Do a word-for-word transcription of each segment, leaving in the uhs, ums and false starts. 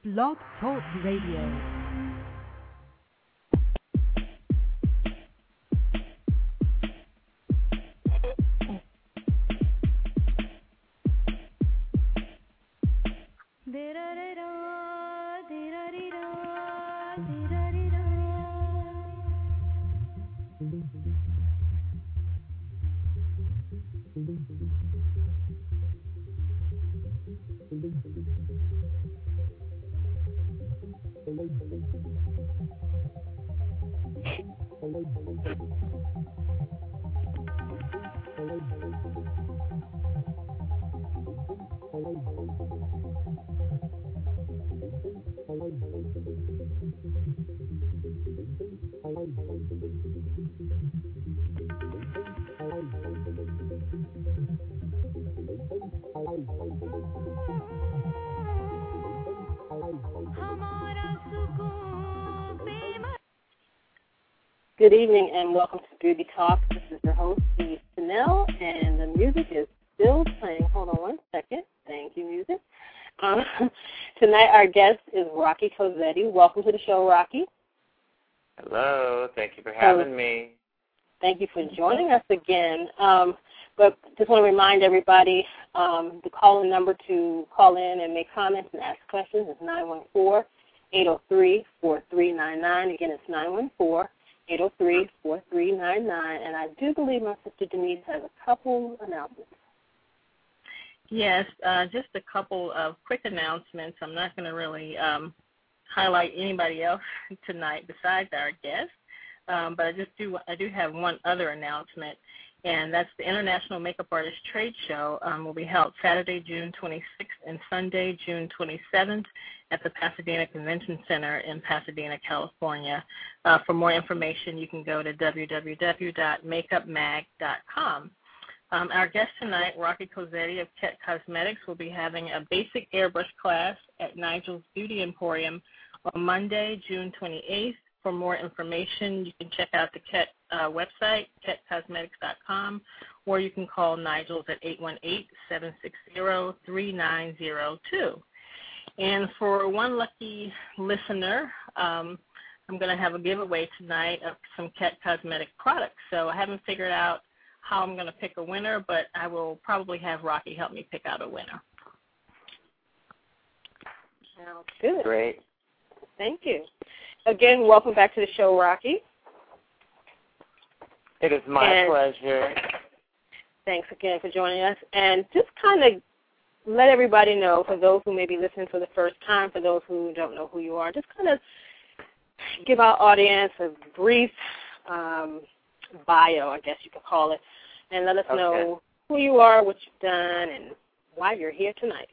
Blog Talk Radio. Good evening and welcome to Beauty Talk. This is your host, Steve Chanel, and the music is still playing. Hold on one second. Thank you, music. Um, tonight our guest is Rocky Cozzetti. Welcome to the show, Rocky. Hello. Thank you for having um, me. Thank you for joining us again. Um, but just want to remind everybody, um, the call-in number to call in and make comments and ask questions is nine one four, eight oh three, four three nine nine. Again, it's nine one four, eight oh three, four three nine nine. And I do believe my sister Denise has a couple announcements. Yes, uh, just a couple of quick announcements. I'm not going to really um, highlight anybody else tonight besides our guest, um, but I just do I do have one other announcement, and that's the International Makeup Artist Trade Show um, will be held Saturday, June twenty-sixth and Sunday, June twenty-seventh at the Pasadena Convention Center in Pasadena, California. Uh, for more information, you can go to w w w dot makeup mag dot com. Um, our guest tonight, Rocky Cozzetti of Ket Cosmetics, will be having a basic airbrush class at Nigel's Beauty Emporium on Monday, June twenty-eighth. For more information, you can check out the Ket uh, website, ket cosmetics dot com, or you can call Nigel's at eight one eight, seven six zero, three nine zero two. And for one lucky listener, um, I'm going to have a giveaway tonight of some Ket Cosmetic products. So I haven't figured out how I'm going to pick a winner, but I will probably have Rocky help me pick out a winner. Sounds good. Great. Thank you. Again, welcome back to the show, Rocky. It is my and pleasure. Thanks again for joining us. And just kind of let everybody know, for those who may be listening for the first time, for those who don't know who you are, just kind of give our audience a brief um, bio, I guess you could call it, and let us okay. know who you are, what you've done, and why you're here tonight.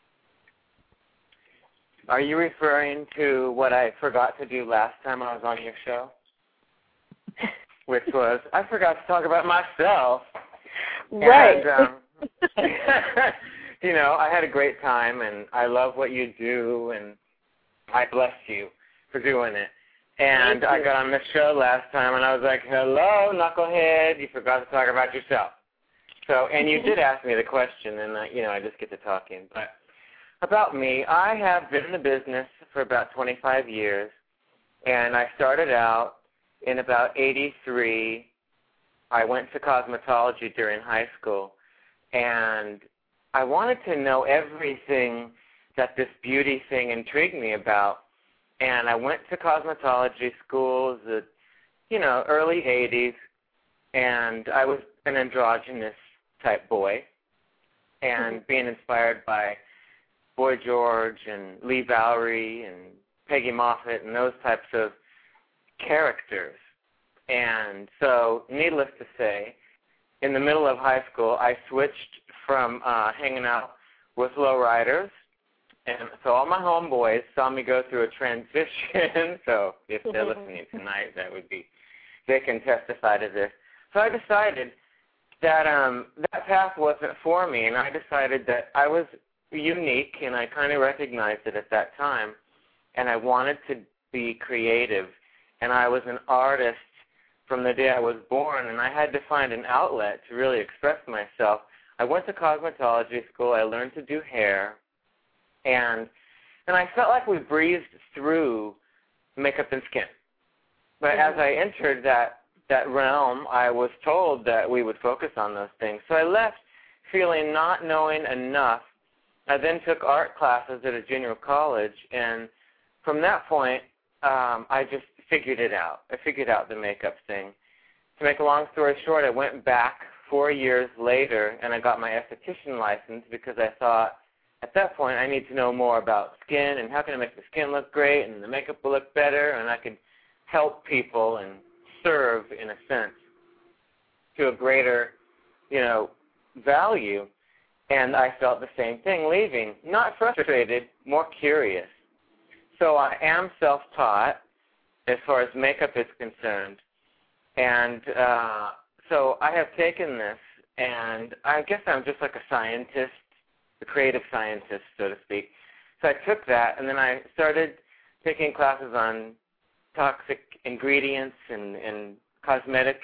Are you referring to what I forgot to do last time I was on your show? Which was, I forgot to talk about myself. Right. And, um, you know, I had a great time, and I love what you do, and I bless you for doing it. And I got on the show last time, and I was like, hello, knucklehead, you forgot to talk about yourself. So, and you did ask me the question, and, I, you know, I just get to talking. But about me, I have been in the business for about twenty-five years, and I started out in about eighty-three. I went to cosmetology during high school, and I wanted to know everything that this beauty thing intrigued me about. And I went to cosmetology schools, at, you know, early eighties, and I was an androgynous type boy, and mm-hmm. being inspired by Boy George and Lee Bowery and Peggy Moffat and those types of characters. And so, needless to say, in the middle of high school, I switched from uh, hanging out with lowriders. And so all my homeboys saw me go through a transition. So if they're listening tonight, that would be, they can testify to this. So I decided that um, that path wasn't for me, and I decided that I was unique, and I kind of recognized it at that time, and I wanted to be creative. And I was an artist from the day I was born, and I had to find an outlet to really express myself. I went to cosmetology school. I learned to do hair. And And I felt like we breezed through makeup and skin. But mm-hmm. as I entered that, that realm, I was told that we would focus on those things. So I left feeling not knowing enough. I then took art classes at a junior college, and from that point, um, I just figured it out. I figured out the makeup thing. To make a long story short, I went back four years later, and I got my esthetician license because I thought, at that point, I need to know more about skin and how can I make the skin look great and the makeup will look better, and I could help people and serve, in a sense, to a greater, you know, value. And I felt the same thing leaving. Not frustrated, more curious. So I am self-taught as far as makeup is concerned. And uh, so I have taken this, and I guess I'm just like a scientist, a creative scientist, so to speak. So I took that, and then I started taking classes on toxic ingredients and, and cosmetic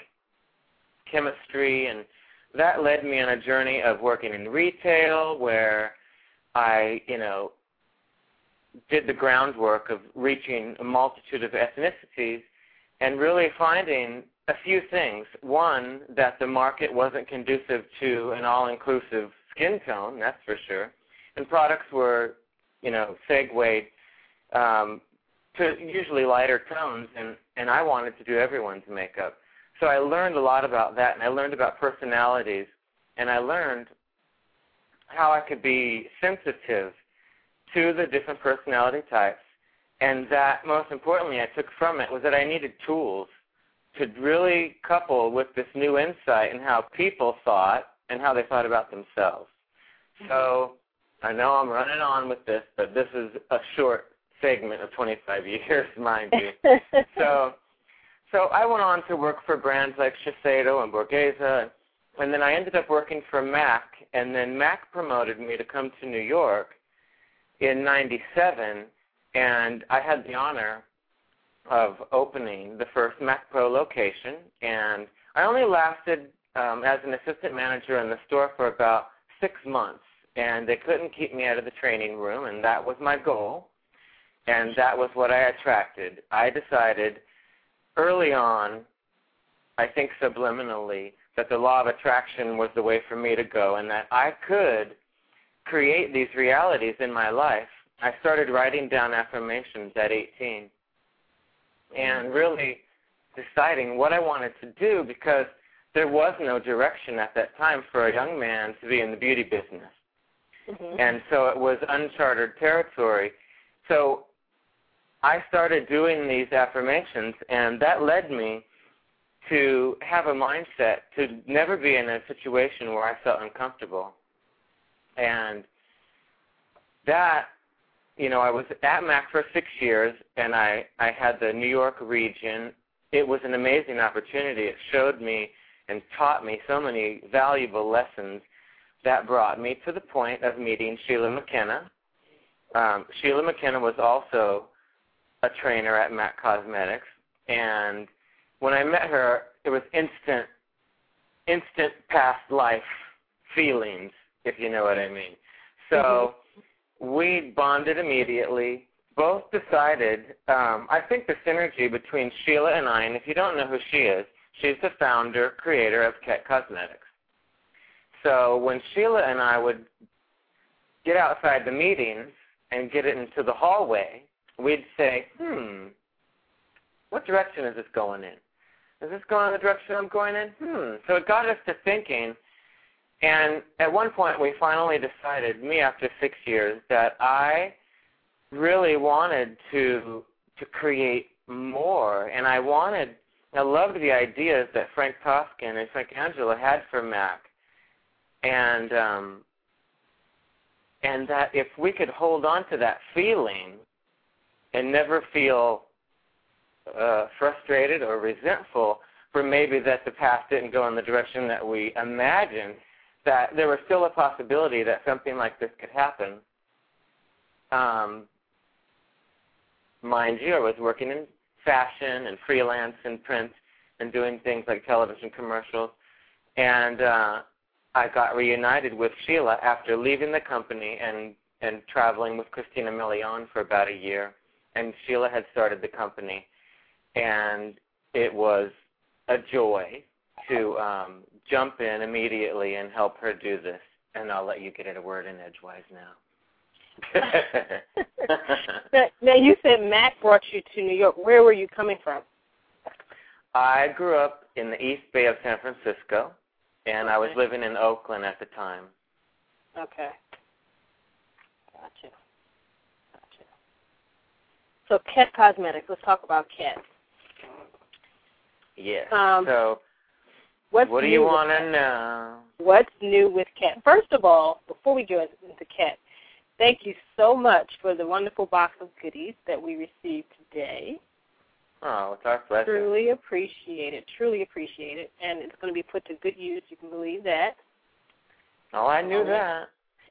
chemistry, and that led me on a journey of working in retail where I, you know, did the groundwork of reaching a multitude of ethnicities and really finding a few things. One, that the market wasn't conducive to an all-inclusive skin tone, that's for sure, and products were, you know, segued um, to usually lighter tones, and, and I wanted to do everyone's makeup. So I learned a lot about that, and I learned about personalities, and I learned how I could be sensitive to the different personality types, and that, most importantly, I took from it was that I needed tools to really couple with this new insight in how people thought and how they thought about themselves. So I know I'm running on with this, but this is a short segment of twenty-five years, mind you. so so I went on to work for brands like Shiseido and Borghese, and then I ended up working for MAC, and then MAC promoted me to come to New York in ninety-seven, and I had the honor of opening the first MAC Pro location, and I only lasted um, as an assistant manager in the store for about six months, and they couldn't keep me out of the training room, and that was my goal, and that was what I attracted. I decided early on, I think subliminally, that the law of attraction was the way for me to go, and that I could create these realities in my life. I started writing down affirmations at eighteen and really deciding what I wanted to do, because there was no direction at that time for a young man to be in the beauty business. Mm-hmm. And so it was uncharted territory. So I started doing these affirmations, and that led me to have a mindset to never be in a situation where I felt uncomfortable. And that, you know, I was at MAC for six years, and I, I had the New York region. It was an amazing opportunity. It showed me and taught me so many valuable lessons that brought me to the point of meeting Sheila McKenna. Um, Sheila McKenna was also a trainer at MAC Cosmetics, and when I met her, it was instant, instant past life feelings, if you know what I mean. So mm-hmm. we bonded immediately, both decided, um, I think the synergy between Sheila and I, and if you don't know who she is, she's the founder, creator of Ket Cosmetics. So when Sheila and I would get outside the meetings and get it into the hallway, we'd say, hmm, what direction is this going in? Is this going in the direction I'm going in? Hmm. So it got us to thinking, and at one point we finally decided, me after six years, that I really wanted to to create more, and I wanted, I loved the ideas that Frank Toscan and Frank Angela had for MAC, and um, and that if we could hold on to that feeling and never feel uh, frustrated or resentful for maybe that the path didn't go in the direction that we imagined, that there was still a possibility that something like this could happen. Um, mind you, I was working in fashion and freelance and print and doing things like television commercials, and uh, I got reunited with Sheila after leaving the company and and traveling with Christina Milian for about a year, and Sheila had started the company, and it was a joy to um, jump in immediately and help her do this. And I'll let you get it a word in edgewise now. now, now, you said Mac brought you to New York. Where were you coming from? I grew up in the East Bay of San Francisco, and okay. I was living in Oakland at the time. Okay. Gotcha. Gotcha. So Ket Cosmetics, let's talk about Ket. Yes. Um, so what's what do you want to know? What's new with Ket? First of all, before we go into Ket, thank you so much for the wonderful box of goodies that we received today. Oh, it's our pleasure. Truly appreciate it. Truly appreciate it. And it's going to be put to good use. You can believe that. Oh, I knew that.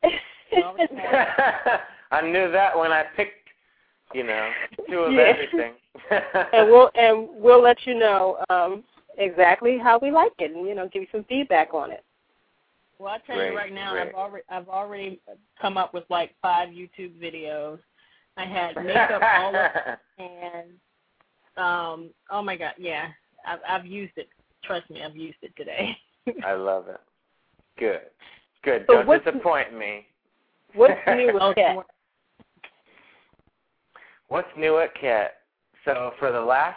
I knew that when I picked, you know, two of yeah. everything. and we'll and we'll let you know um, exactly how we like it, and you know, give you some feedback on it. Well, I tell great, you right now, great. I've already I've already come up with like five YouTube videos. I had makeup all over, and um, oh my God, yeah, I've I've used it. Trust me, I've used it today. I love it. Good, good. So Don't what's, disappoint me. What's new with Ket? What's new at Ket? So for the last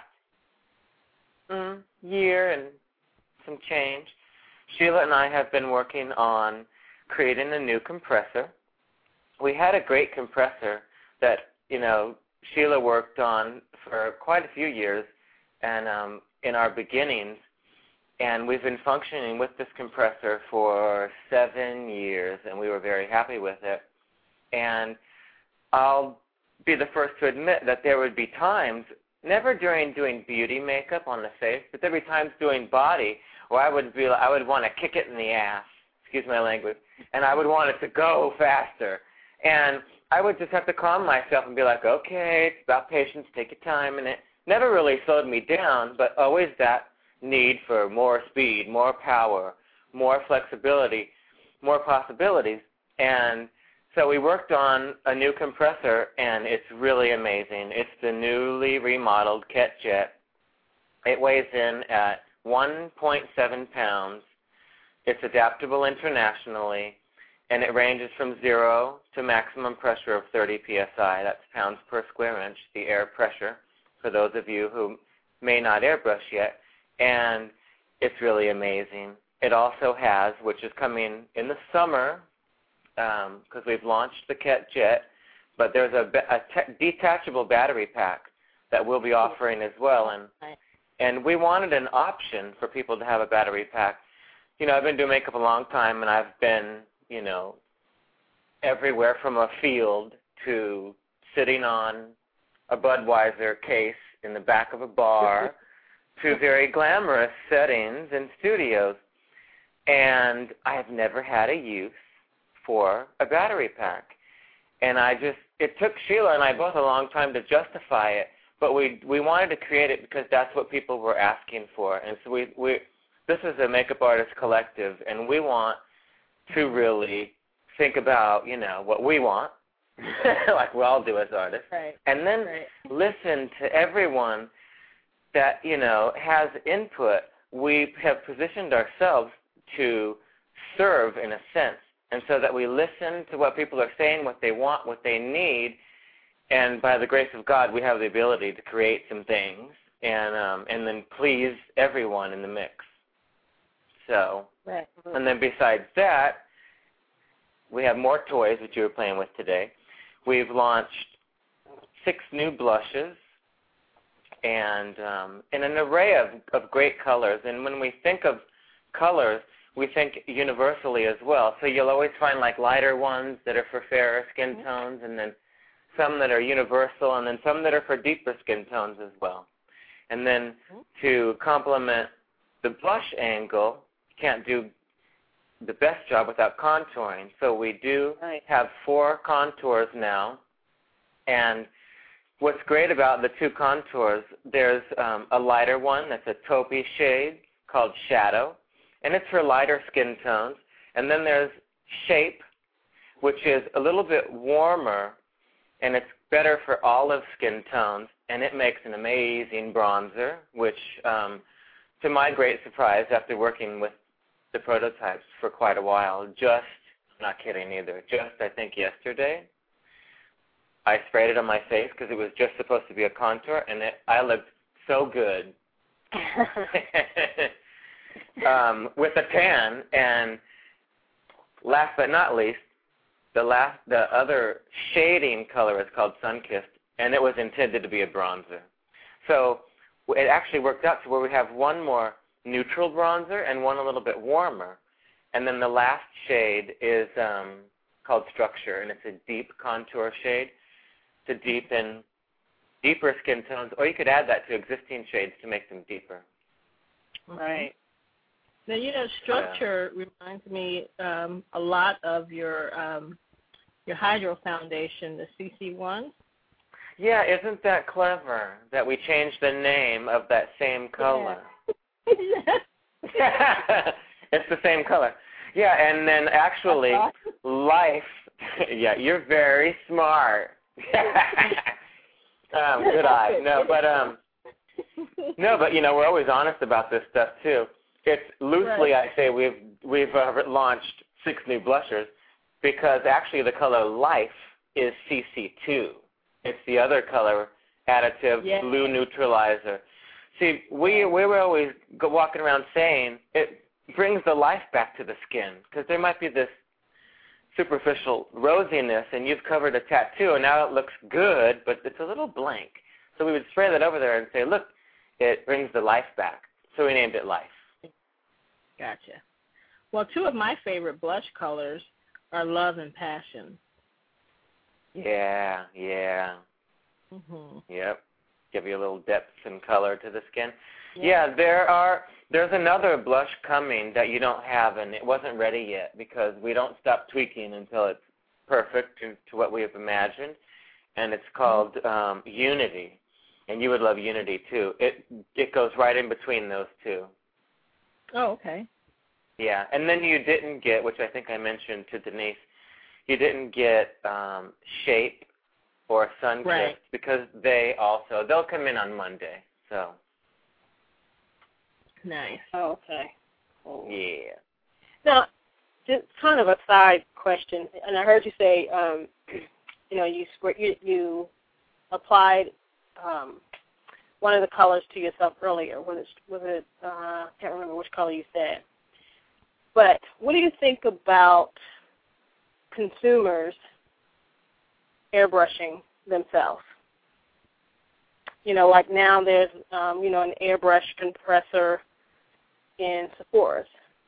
mm, year and some change, Sheila and I have been working on creating a new compressor. We had a great compressor that, you know, Sheila worked on for quite a few years and um, in our beginnings, and we've been functioning with this compressor for seven years, and we were very happy with it. And I'll be the first to admit that there would be times, never during doing beauty makeup on the face, but there'd be times doing body where I would be, I would want to kick it in the ass, excuse my language, and I would want it to go faster. And I would just have to calm myself and be like, okay, it's about patience, take your time, and it never really slowed me down, but always that need for more speed, more power, more flexibility, more possibilities. And so we worked on a new compressor, and it's really amazing. It's the newly remodeled Ket Jet. It weighs in at one point seven pounds. It's adaptable internationally, and it ranges from zero to maximum pressure of thirty P S I. That's pounds per square inch, the air pressure, for those of you who may not airbrush yet. And it's really amazing. It also has, which is coming in the summer, because um, we've launched the Ket Jet, but there's a, a te- detachable battery pack that we'll be offering as well. And and we wanted an option for people to have a battery pack. You know, I've been doing makeup a long time, and I've been, you know, everywhere from a field to sitting on a Budweiser case in the back of a bar to very glamorous settings in studios. And I have never had a use for a battery pack. And I just, it took Sheila and I both a long time to justify it, but we we wanted to create it because that's what people were asking for. And so we, we this is a makeup artist collective, and we want to really think about, you know, what we want, like we all do as artists, right. and then right. listen to everyone that, you know, has input. We have positioned ourselves to serve in a sense, and so that we listen to what people are saying, what they want, what they need, and by the grace of God, we have the ability to create some things and um, and then please everyone in the mix. So, right. and then besides that, we have more toys, which you were playing with today. We've launched six new blushes and um, in an array of, of great colors. And when we think of colors, we think universally as well. So you'll always find like lighter ones that are for fairer skin tones, and then some that are universal, and then some that are for deeper skin tones as well. And then to complement the blush angle, you can't do the best job without contouring. So we do right. have four contours now. And what's great about the two contours, there's um, a lighter one that's a taupey shade called Shadow, and it's for lighter skin tones. And then there's Shape, which is a little bit warmer, and it's better for olive skin tones, and it makes an amazing bronzer, which, um, to my great surprise, after working with the prototypes for quite a while, just, not kidding either, just I think yesterday, I sprayed it on my face because it was just supposed to be a contour, and it, I looked so good um, with a tan. And last but not least, the last, the other shading color is called Sunkissed, and it was intended to be a bronzer. So it actually worked out to where we have one more neutral bronzer and one a little bit warmer. And then the last shade is um, called Structure, and it's a deep contour shade to deepen deeper skin tones, or you could add that to existing shades to make them deeper. Right. Now, you know, Structure yeah. reminds me um, a lot of your um, your Hydro Foundation, the C C one. Yeah, isn't that clever that we changed the name of that same color? Yeah. It's the same color. Yeah, and then actually, Life, yeah, you're very smart. um, good eye. No, but um, no, but you know, we're always honest about this stuff too. It's loosely, right. I say we've we've uh, launched six new blushers because actually the color Life is C C two. It's the other color additive, yeah. blue neutralizer. See, we we were always go walking around saying it brings the life back to the skin because there might be this superficial rosiness, and you've covered a tattoo, and now it looks good, but it's a little blank. So we would spray that over there and say, look, it brings the life back. So we named it Life. Gotcha. Well, two of my favorite blush colors are Love and Passion. Yeah, yeah. Mm-hmm. Yep. Give you a little depth and color to the skin. Yeah. yeah, there are. There's another blush coming that you don't have, and it wasn't ready yet because we don't stop tweaking until it's perfect to, to what we have imagined, and it's called um, Unity, and you would love Unity too. It it goes right in between those two. Oh, okay. Yeah, and then you didn't get, which I think I mentioned to Denise, you didn't get um, Shape or Sunkissed right. because they also, they'll come in on Monday, so. Nice. Oh, okay. Cool. Yeah. Now, just kind of a side question, and I heard you say, um, you know, you you, you applied um, one of the colors to yourself earlier. Was it? Was it? Uh, I can't remember which color you said. But what do you think about consumers airbrushing themselves? You know, like now there's, um, you know, an airbrush compressor in Sephora's.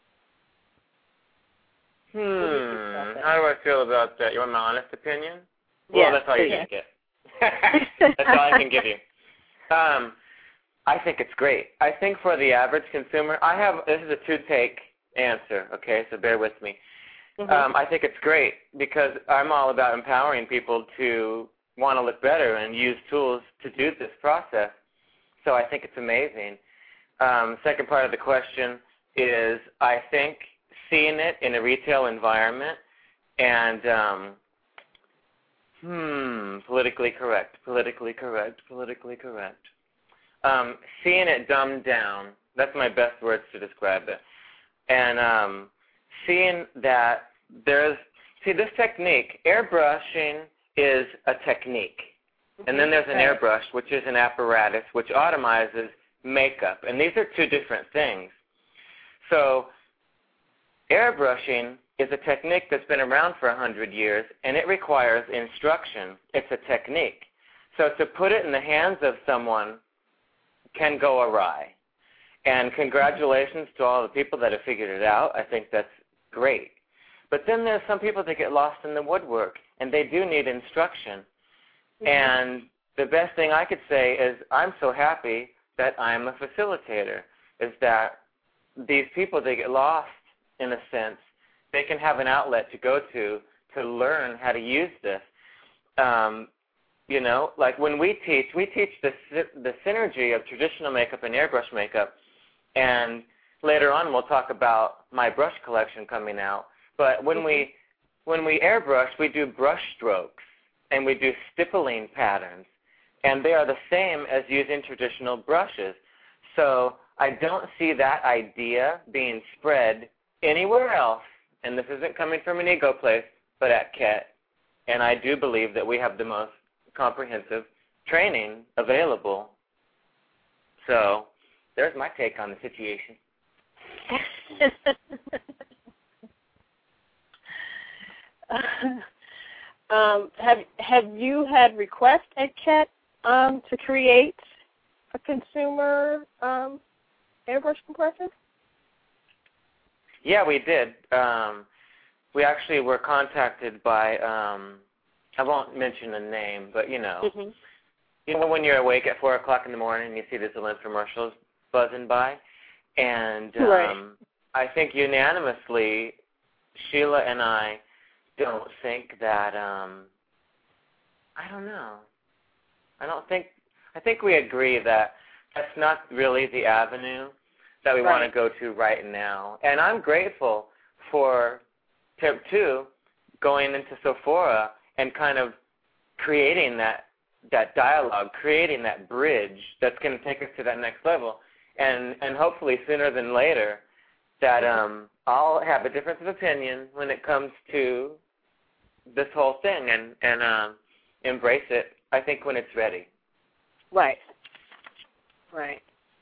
Hmm. How do I feel about that? You want my honest opinion? Yeah. Well, that's all you're going to get. That's all I can give you. Um, I think it's great. I think for the average consumer, I have, this is a two-take answer, okay, so bear with me. Mm-hmm. Um, I think it's great because I'm all about empowering people to want to look better and use tools to do this process. So I think it's amazing. Um, second part of the question is I think seeing it in a retail environment and, um, hmm, politically correct, politically correct, politically correct. Um, seeing it dumbed down, that's my best words to describe it. And um, seeing that there's, see this technique, airbrushing is a technique. And then there's an airbrush, which is an apparatus, which automizes makeup. And these are two different things. So airbrushing is a technique that's been around for one hundred years, and it requires instruction. It's a technique. So to put it in the hands of someone can go awry. And congratulations to all the people that have figured it out. I think that's great. But then there's some people that get lost in the woodwork, and they do need instruction. Mm-hmm. And the best thing I could say is I'm so happy that I'm a facilitator, is that these people, they get lost in a sense. They can have an outlet to go to to learn how to use this. Um, you know, like when we teach, we teach the, the synergy of traditional makeup and airbrush makeup. And later on we'll talk about my brush collection coming out. But when we when we airbrush, we do brush strokes and we do stippling patterns, and they are the same as using traditional brushes. So I don't see that idea being spread anywhere else, and this isn't coming from an ego place, but at K E T. And I do believe that we have the most comprehensive training available. So there's my take on the situation. um, have have you had requests at K E T um, to create a consumer um, airbrush compressor? Yeah, we did. Um, we actually were contacted by, um, I won't mention the name, but you know, mm-hmm. you know when you're awake at four o'clock in the morning and you see these little infomercials buzzing by, and um, right. I think unanimously, Sheila and I don't think that, um, I don't know, I don't think, I think we agree that that's not really the avenue that we right. want to go to right now. And I'm grateful for Tip two going into Sephora and kind of creating that that dialogue, creating that bridge that's going to take us to that next level. And and hopefully sooner than later that um, I'll have a difference of opinion when it comes to this whole thing and, and um, embrace it, I think, when it's ready. Right. Right.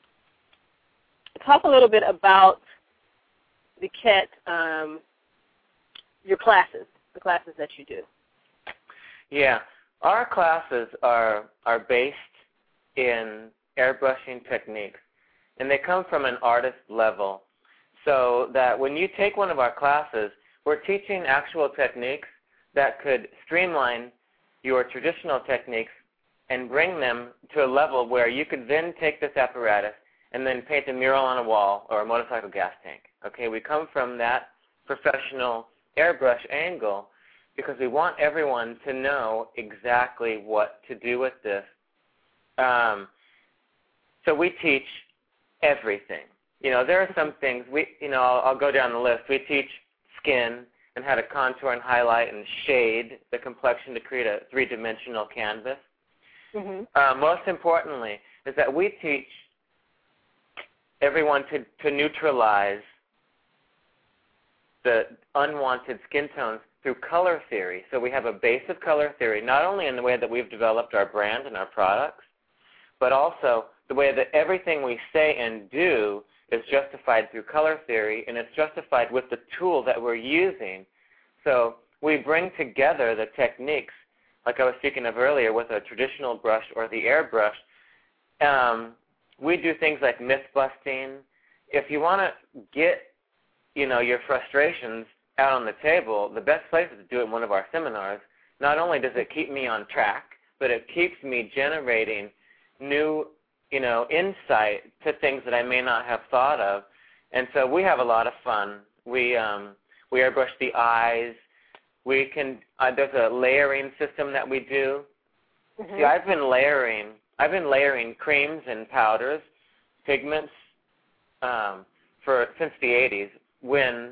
Talk a little bit about the K E T, um, your classes, the classes that you do. Yeah. Our classes are are based in airbrushing techniques, and they come from an artist level, so that when you take one of our classes, we're teaching actual techniques that could streamline your traditional techniques and bring them to a level where you could then take this apparatus and then paint a mural on a wall or a motorcycle gas tank. Okay, we come from that professional airbrush angle because we want everyone to know exactly what to do with this. Um, so we teach everything. You know, there are some things, we, you know, I'll, I'll go down the list. We teach skin and how to contour and highlight and shade the complexion to create a three-dimensional canvas. Mm-hmm. Uh, most importantly is that we teach everyone to, to neutralize the unwanted skin tones through color theory. So we have a base of color theory, not only in the way that we've developed our brand and our products, but also the way that everything we say and do is justified through color theory, and it's justified with the tool that we're using. So we bring together the techniques, like I was speaking of earlier, with a traditional brush or the airbrush. Um, we do things like myth busting. If you want to get, you know, your frustrations out on the table, the best place is to do it in one of our seminars. Not only does it keep me on track, but it keeps me generating new, you know, insight to things that I may not have thought of. And so we have a lot of fun. We um, we airbrush the eyes. We can. Uh, there's a layering system that we do. Mm-hmm. See, I've been layering. I've been layering creams and powders, pigments, um, for since the eighties. When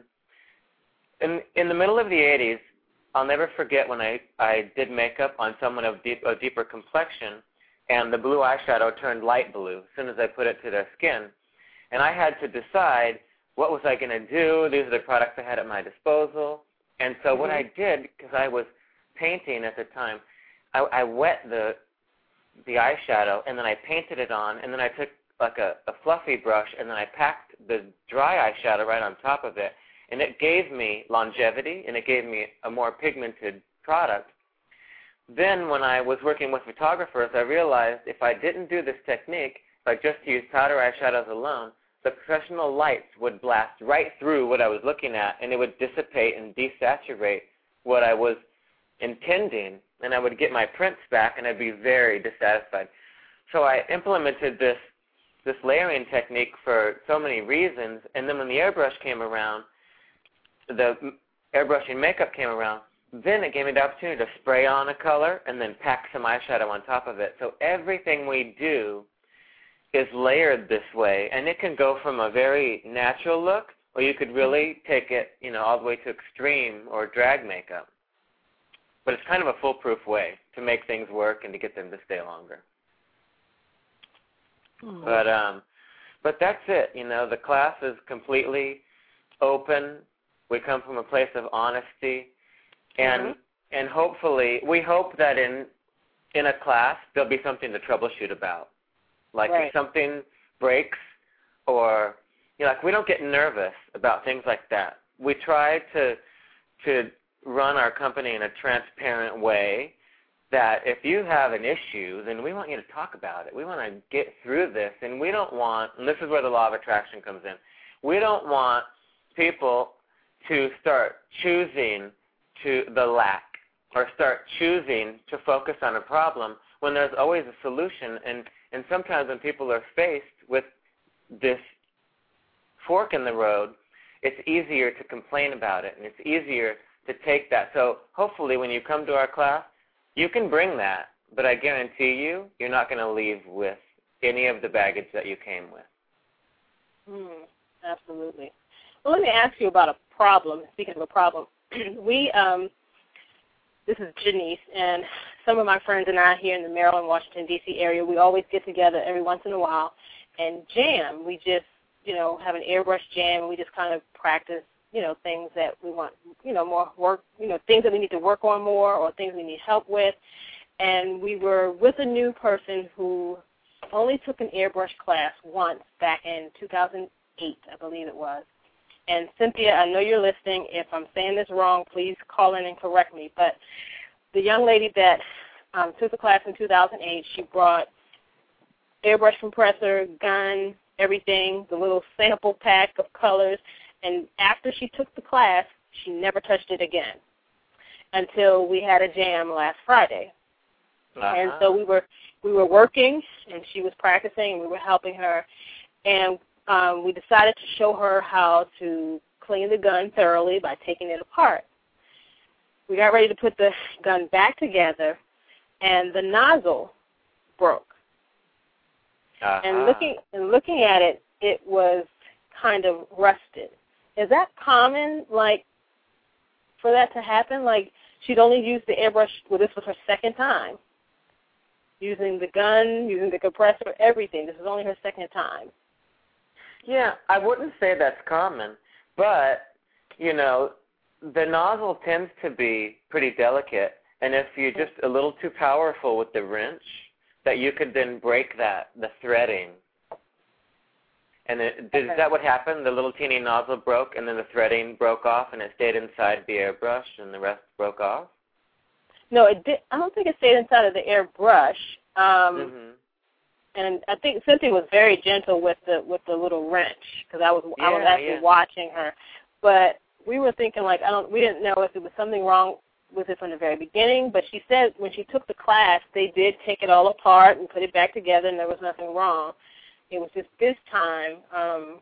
in in the middle of the eighties, I'll never forget when I I did makeup on someone of deep a deeper complexion, and the blue eyeshadow turned light blue as soon as I put it to their skin, and I had to decide what was I going to do. These are the products I had at my disposal, and so mm-hmm. what I did, because I was painting at the time, I, I wet the the eyeshadow, and then I painted it on, and then I took like a, a fluffy brush, and then I packed the dry eyeshadow right on top of it, and it gave me longevity, and it gave me a more pigmented product. Then when I was working with photographers, I realized if I didn't do this technique, if I just used powder eyeshadows alone, the professional lights would blast right through what I was looking at, and it would dissipate and desaturate what I was intending, and I would get my prints back, and I'd be very dissatisfied. So I implemented this this layering technique for so many reasons, and then when the airbrush came around, the airbrushing makeup came around, then it gave me the opportunity to spray on a color and then pack some eyeshadow on top of it. So everything we do is layered this way, and it can go from a very natural look or you could really take it, you know, all the way to extreme or drag makeup. But it's kind of a foolproof way to make things work and to get them to stay longer. Mm. But um, but that's it. You know, the class is completely open. We come from a place of honesty, and mm-hmm. and hopefully, we hope that in in a class there'll be something to troubleshoot about. Like right. if something breaks, or you know, like we don't get nervous about things like that. We try to to run our company in a transparent way, that if you have an issue, then we want you to talk about it. We want to get through this, and we don't want, and this is where the law of attraction comes in, we don't want people to start choosing to the lack or start choosing to focus on a problem when there's always a solution. And, and sometimes when people are faced with this fork in the road, it's easier to complain about it, and it's easier to take that. So hopefully when you come to our class, you can bring that, but I guarantee you, you're not going to leave with any of the baggage that you came with. Mm, absolutely. Well, let me ask you about a problem. Speaking of a problem, we, um, this is Janice, and some of my friends and I here in the Maryland, Washington, D C area, we always get together every once in a while and jam. We just, you know, have an airbrush jam, and we just kind of practice, you know, things that we want, you know, more work, you know, things that we need to work on more or things we need help with. And we were with a new person who only took an airbrush class once back in two thousand eight, I believe it was. And Cynthia, I know you're listening. If I'm saying this wrong, please call in and correct me. But the young lady that um, took the class in two thousand eight, she brought airbrush compressor, gun, everything, the little sample pack of colors. And after she took the class, she never touched it again until we had a jam last Friday. Uh-huh. And so we were we were working, and she was practicing, and we were helping her. And um, we decided to show her how to clean the gun thoroughly by taking it apart. We got ready to put the gun back together, and the nozzle broke. Uh-huh. And looking and looking at it, it was kind of rusted. Is that common, like, for that to happen? Like, she'd only used the airbrush, well, this was her second time, using the gun, using the compressor, everything. This was only her second time. Yeah, I wouldn't say that's common, but, you know, the nozzle tends to be pretty delicate, and if you're just a little too powerful with the wrench, that you could then break that, the threading. And it, okay. Is that what happened? The little teeny nozzle broke, and then the threading broke off, and it stayed inside the airbrush, and the rest broke off? No, it did. I don't think it stayed inside of the airbrush. Um, mm-hmm. And I think Cynthia was very gentle with the with the little wrench, because I was yeah, I was actually yeah. watching her. But we were thinking, like, I don't. We didn't know if there was something wrong with it from the very beginning. But she said when she took the class, they did take it all apart and put it back together, and there was nothing wrong. It was just this time, um,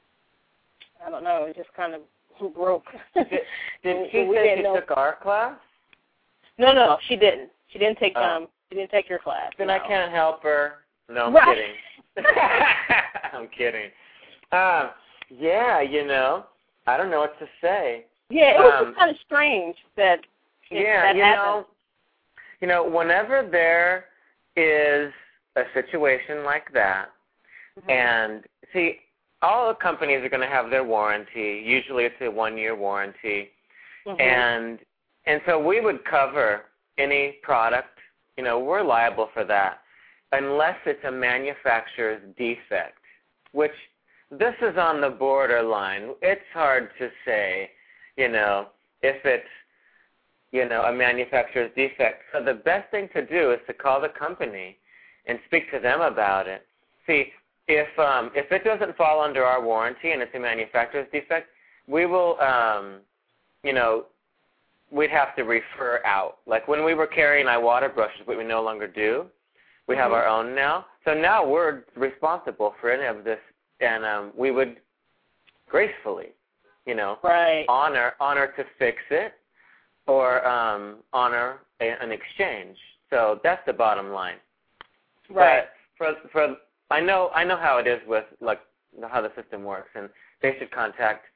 I don't know, it just kind of broke. Did, did she say she know. took our class? No, no, she didn't. She didn't take oh. um, she didn't take your class. Then no. I can't help her. No, I'm right. kidding. I'm kidding. Um, yeah, you know, I don't know what to say. Yeah, it was um, just kind of strange that it, yeah, that you happened. know, you know, whenever there is a situation like that, mm-hmm. and see, all the companies are going to have their warranty. Usually it's a one-year warranty. Mm-hmm. And and so we would cover any product. You know, we're liable for that unless it's a manufacturer's defect, which this is on the borderline. It's hard to say, you know, if it's, you know, a manufacturer's defect. So the best thing to do is to call the company and speak to them about it. See, If um, if it doesn't fall under our warranty and it's a manufacturer's defect, we will, um, you know, we'd have to refer out. Like when we were carrying our water brushes, but we no longer do, we mm-hmm. have our own now. So now we're responsible for any of this, and um, we would gracefully, you know, right. honor honor to fix it or um, honor a, an exchange. So that's the bottom line. Right. But for for I know I know how it is with like how the system works, and they should contact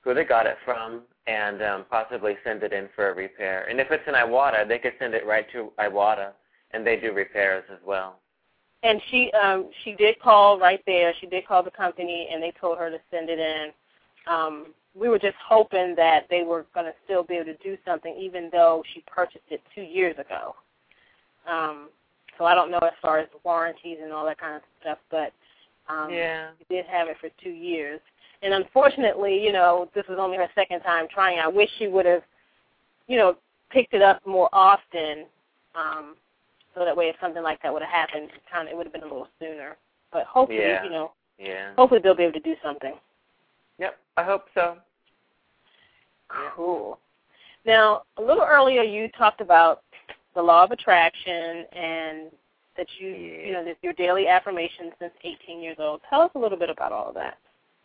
who they got it from and um, possibly send it in for a repair. And if it's in Iwata, they could send it right to Iwata, and they do repairs as well. And she um, she did call right there. She did call the company, and they told her to send it in. Um, we were just hoping that they were going to still be able to do something, even though she purchased it two years ago. Um, so I don't know as far as warranties and all that kind of stuff, but um, yeah. she did have it for two years. And unfortunately, you know, this was only her second time trying. I wish she would have, you know, picked it up more often, um, so that way if something like that would have happened, kind of, it would have been a little sooner. But hopefully, yeah. you know, yeah. hopefully they'll be able to do something. Yep, I hope so. Cool. Now, a little earlier you talked about the law of attraction and that you, yeah. you know, that your daily affirmations since eighteen years old. Tell us a little bit about all of that.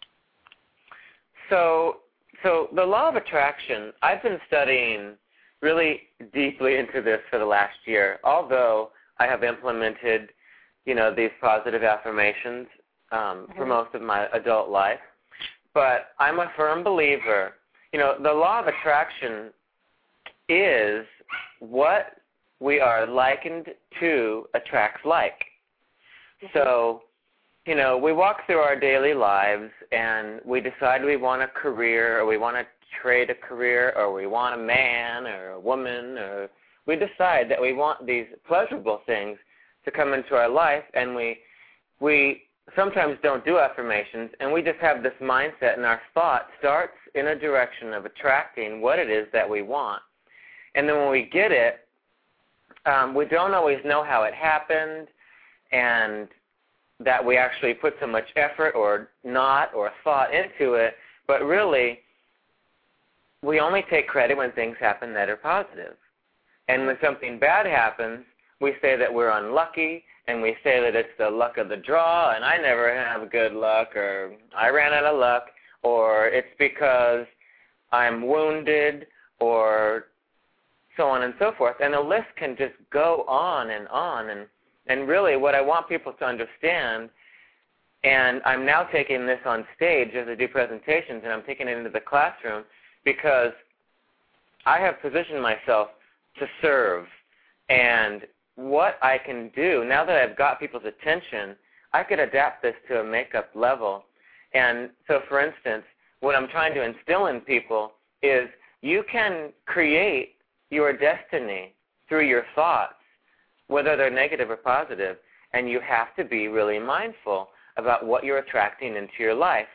So, so the law of attraction, I've been studying really deeply into this for the last year, although I have implemented, you know, these positive affirmations um, mm-hmm. for most of my adult life. But I'm a firm believer, you know, the law of attraction is what we are likened to attracts like. Mm-hmm. So, you know, we walk through our daily lives and we decide we want a career or we want to trade a career or we want a man or a woman, or we decide that we want these pleasurable things to come into our life, and we we sometimes don't do affirmations, and we just have this mindset, and our thought starts in a direction of attracting what it is that we want. And then when we get it, um, we don't always know how it happened, and that we actually put so much effort or not or thought into it, but really we only take credit when things happen that are positive. And when something bad happens, we say that we're unlucky, and we say that it's the luck of the draw, and I never have good luck, or I ran out of luck, or it's because I'm wounded, or so on and so forth. And the list can just go on and on. And, and really what I want people to understand, and I'm now taking this on stage as I do presentations, and I'm taking it into the classroom, because I have positioned myself to serve. And what I can do, now that I've got people's attention, I could adapt this to a makeup level. And so, for instance, what I'm trying to instill in people is you can create your destiny through your thoughts, whether they're negative or positive, and you have to be really mindful about what you're attracting into your life.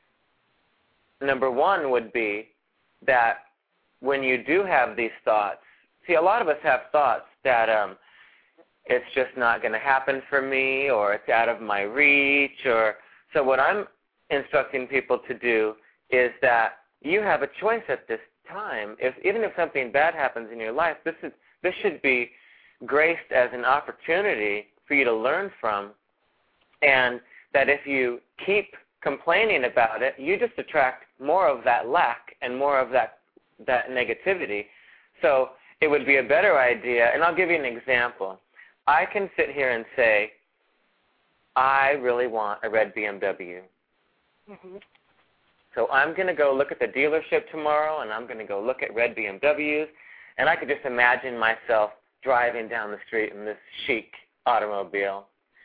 Number one would be that when you do have these thoughts, see, a lot of us have thoughts that um, it's just not going to happen for me, or it's out of my reach, or so what I'm instructing people to do is that you have a choice at this time. If even if something bad happens in your life, this is this should be graced as an opportunity for you to learn from, and that if you keep complaining about it, you just attract more of that lack and more of that that negativity. So it would be a better idea, and I'll give you an example. I can sit here and say, I really want a red B M W. Mm-hmm. So I'm going to go look at the dealership tomorrow, and I'm going to go look at red B M Ws, and I could just imagine myself driving down the street in this chic automobile.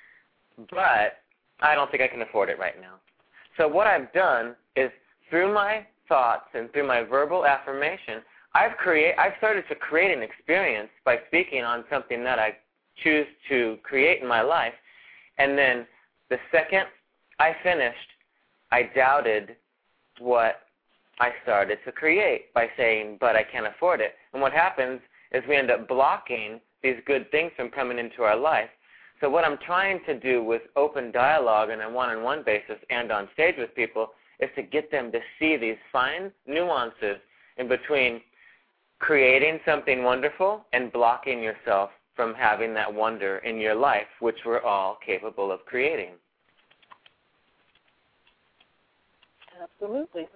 But I don't think I can afford it right now. So what I've done is, through my thoughts and through my verbal affirmation, I've create I've started to create an experience by speaking on something that I choose to create in my life. And then the second I finished, I doubted what I started to create by saying, but I can't afford it. And what happens is we end up blocking these good things from coming into our life. So what I'm trying to do with open dialogue on a one-on-one basis and on stage with people is to get them to see these fine nuances in between creating something wonderful and blocking yourself from having that wonder in your life, which we're all capable of creating. Absolutely.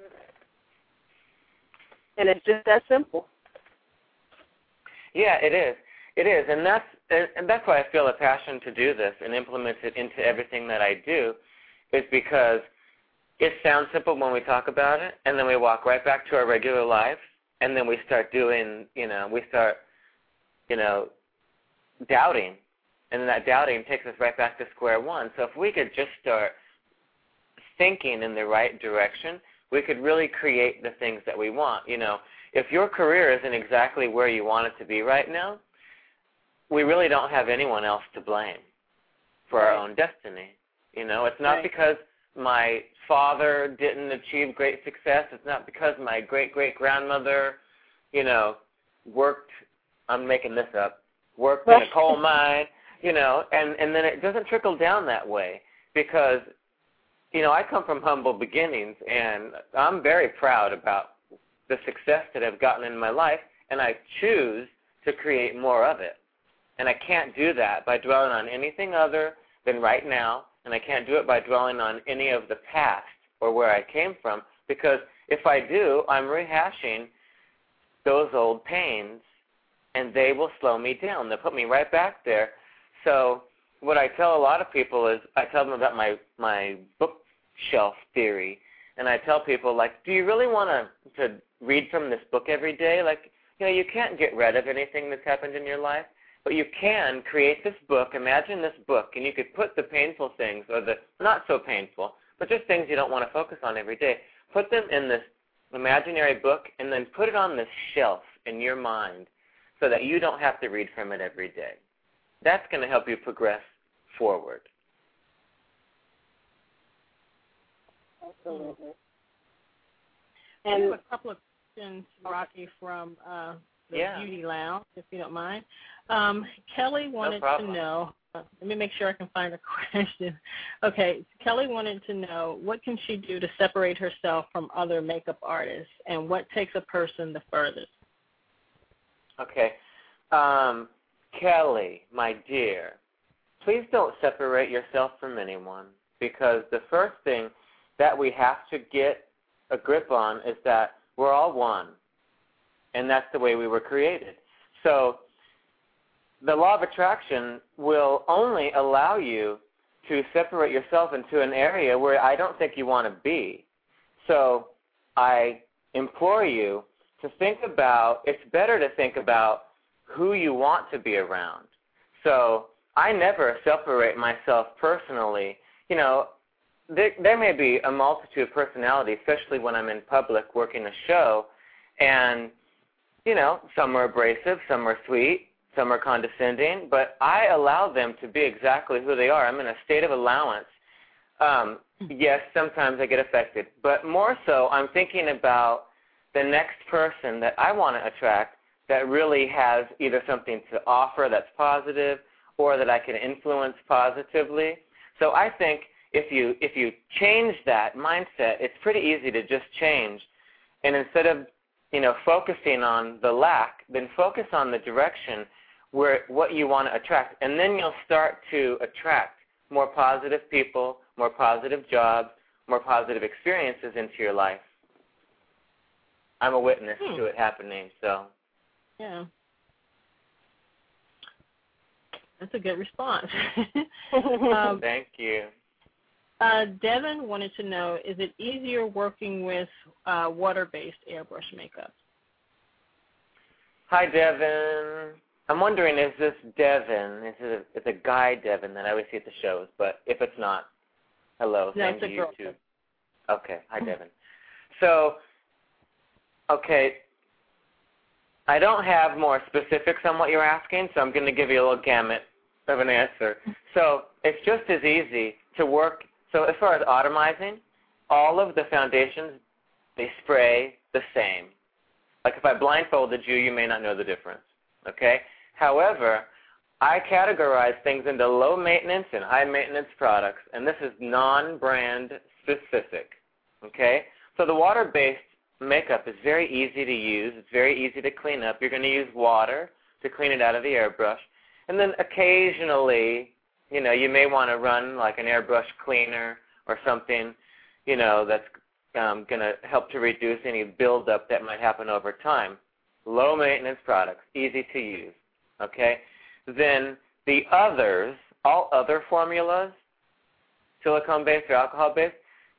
And it's just that simple. Yeah, it is. It is, and that's and that's why I feel a passion to do this and implement it into everything that I do, is because it sounds simple when we talk about it, and then we walk right back to our regular life, and then we start doing, you know, we start, you know, doubting, and then that doubting takes us right back to square one. So if we could just start thinking in the right direction, we could really create the things that we want. You know, if your career isn't exactly where you want it to be right now, we really don't have anyone else to blame for our own destiny. You know, it's not right. because my father didn't achieve great success. It's not because my great-great-grandmother, you know, worked, I'm making this up, worked in a coal mine, you know, and, and then it doesn't trickle down that way because, you know, I come from humble beginnings, and I'm very proud about the success that I've gotten in my life, and I choose to create more of it. And I can't do that by dwelling on anything other than right now, and I can't do it by dwelling on any of the past or where I came from, because if I do, I'm rehashing those old pains, and they will slow me down. They'll put me right back there. So what I tell a lot of people is I tell them about my, my bookshelf theory, and I tell people, like, do you really want to to read from this book every day? Like, you know, you can't get rid of anything that's happened in your life, but you can create this book, imagine this book, and you could put the painful things, or the not so painful, but just things you don't want to focus on every day, put them in this imaginary book, and then put it on this shelf in your mind so that you don't have to read from it every day. That's going to help you progress forward. Absolutely. And And I have a couple of questions, Rocky, from uh, the yeah. Beauty Lounge, if you don't mind. Um, Kelly wanted no to know, uh, let me make sure I can find a question. Okay, Kelly wanted to know, what can she do to separate herself from other makeup artists, and what takes a person the furthest? Okay. Um, Kelly, my dear, please don't separate yourself from anyone, because the first thing that we have to get a grip on is that we're all one, and that's the way we were created. So the law of attraction will only allow you to separate yourself into an area where I don't think you want to be. So I implore you to think about, it's better to think about who you want to be around. So I never separate myself personally. You know, there, there may be a multitude of personalities, especially when I'm in public working a show, and, you know, some are abrasive, some are sweet, some are condescending, but I allow them to be exactly who they are. I'm in a state of allowance. Um, yes, sometimes I get affected, but more so I'm thinking about the next person that I want to attract that really has either something to offer that's positive or that I can influence positively. So I think if you if you change that mindset, it's pretty easy to just change. And instead of, you know, focusing on the lack, then focus on the direction where what you want to attract. And then you'll start to attract more positive people, more positive jobs, more positive experiences into your life. I'm a witness hmm. to it happening, so. Yeah. That's a good response. um, Thank you. Uh, Devin wanted to know, is it easier working with uh, water-based airbrush makeup? Hi, Devin. I'm wondering, is this Devin? Is it a, it's a guy Devin that I always see at the shows, but if it's not, hello, no, same to you girl. too. Okay, hi, Devin. So, okay, I don't have more specifics on what you're asking, so I'm going to give you a little gamut of an answer. So it's just as easy to work. So as far as automizing, all of the foundations, they spray the same. Like if I blindfolded you, you may not know the difference, okay? However, I categorize things into low maintenance and high maintenance products, and this is non-brand specific, okay? So the water-based makeup is very easy to use. It's very easy to clean up. You're going to use water to clean it out of the airbrush. And then occasionally, you know, you may want to run like an airbrush cleaner or something, you know, that's um, going to help to reduce any buildup that might happen over time. Low maintenance products, easy to use, okay? Then the others, all other formulas, silicone-based or alcohol-based,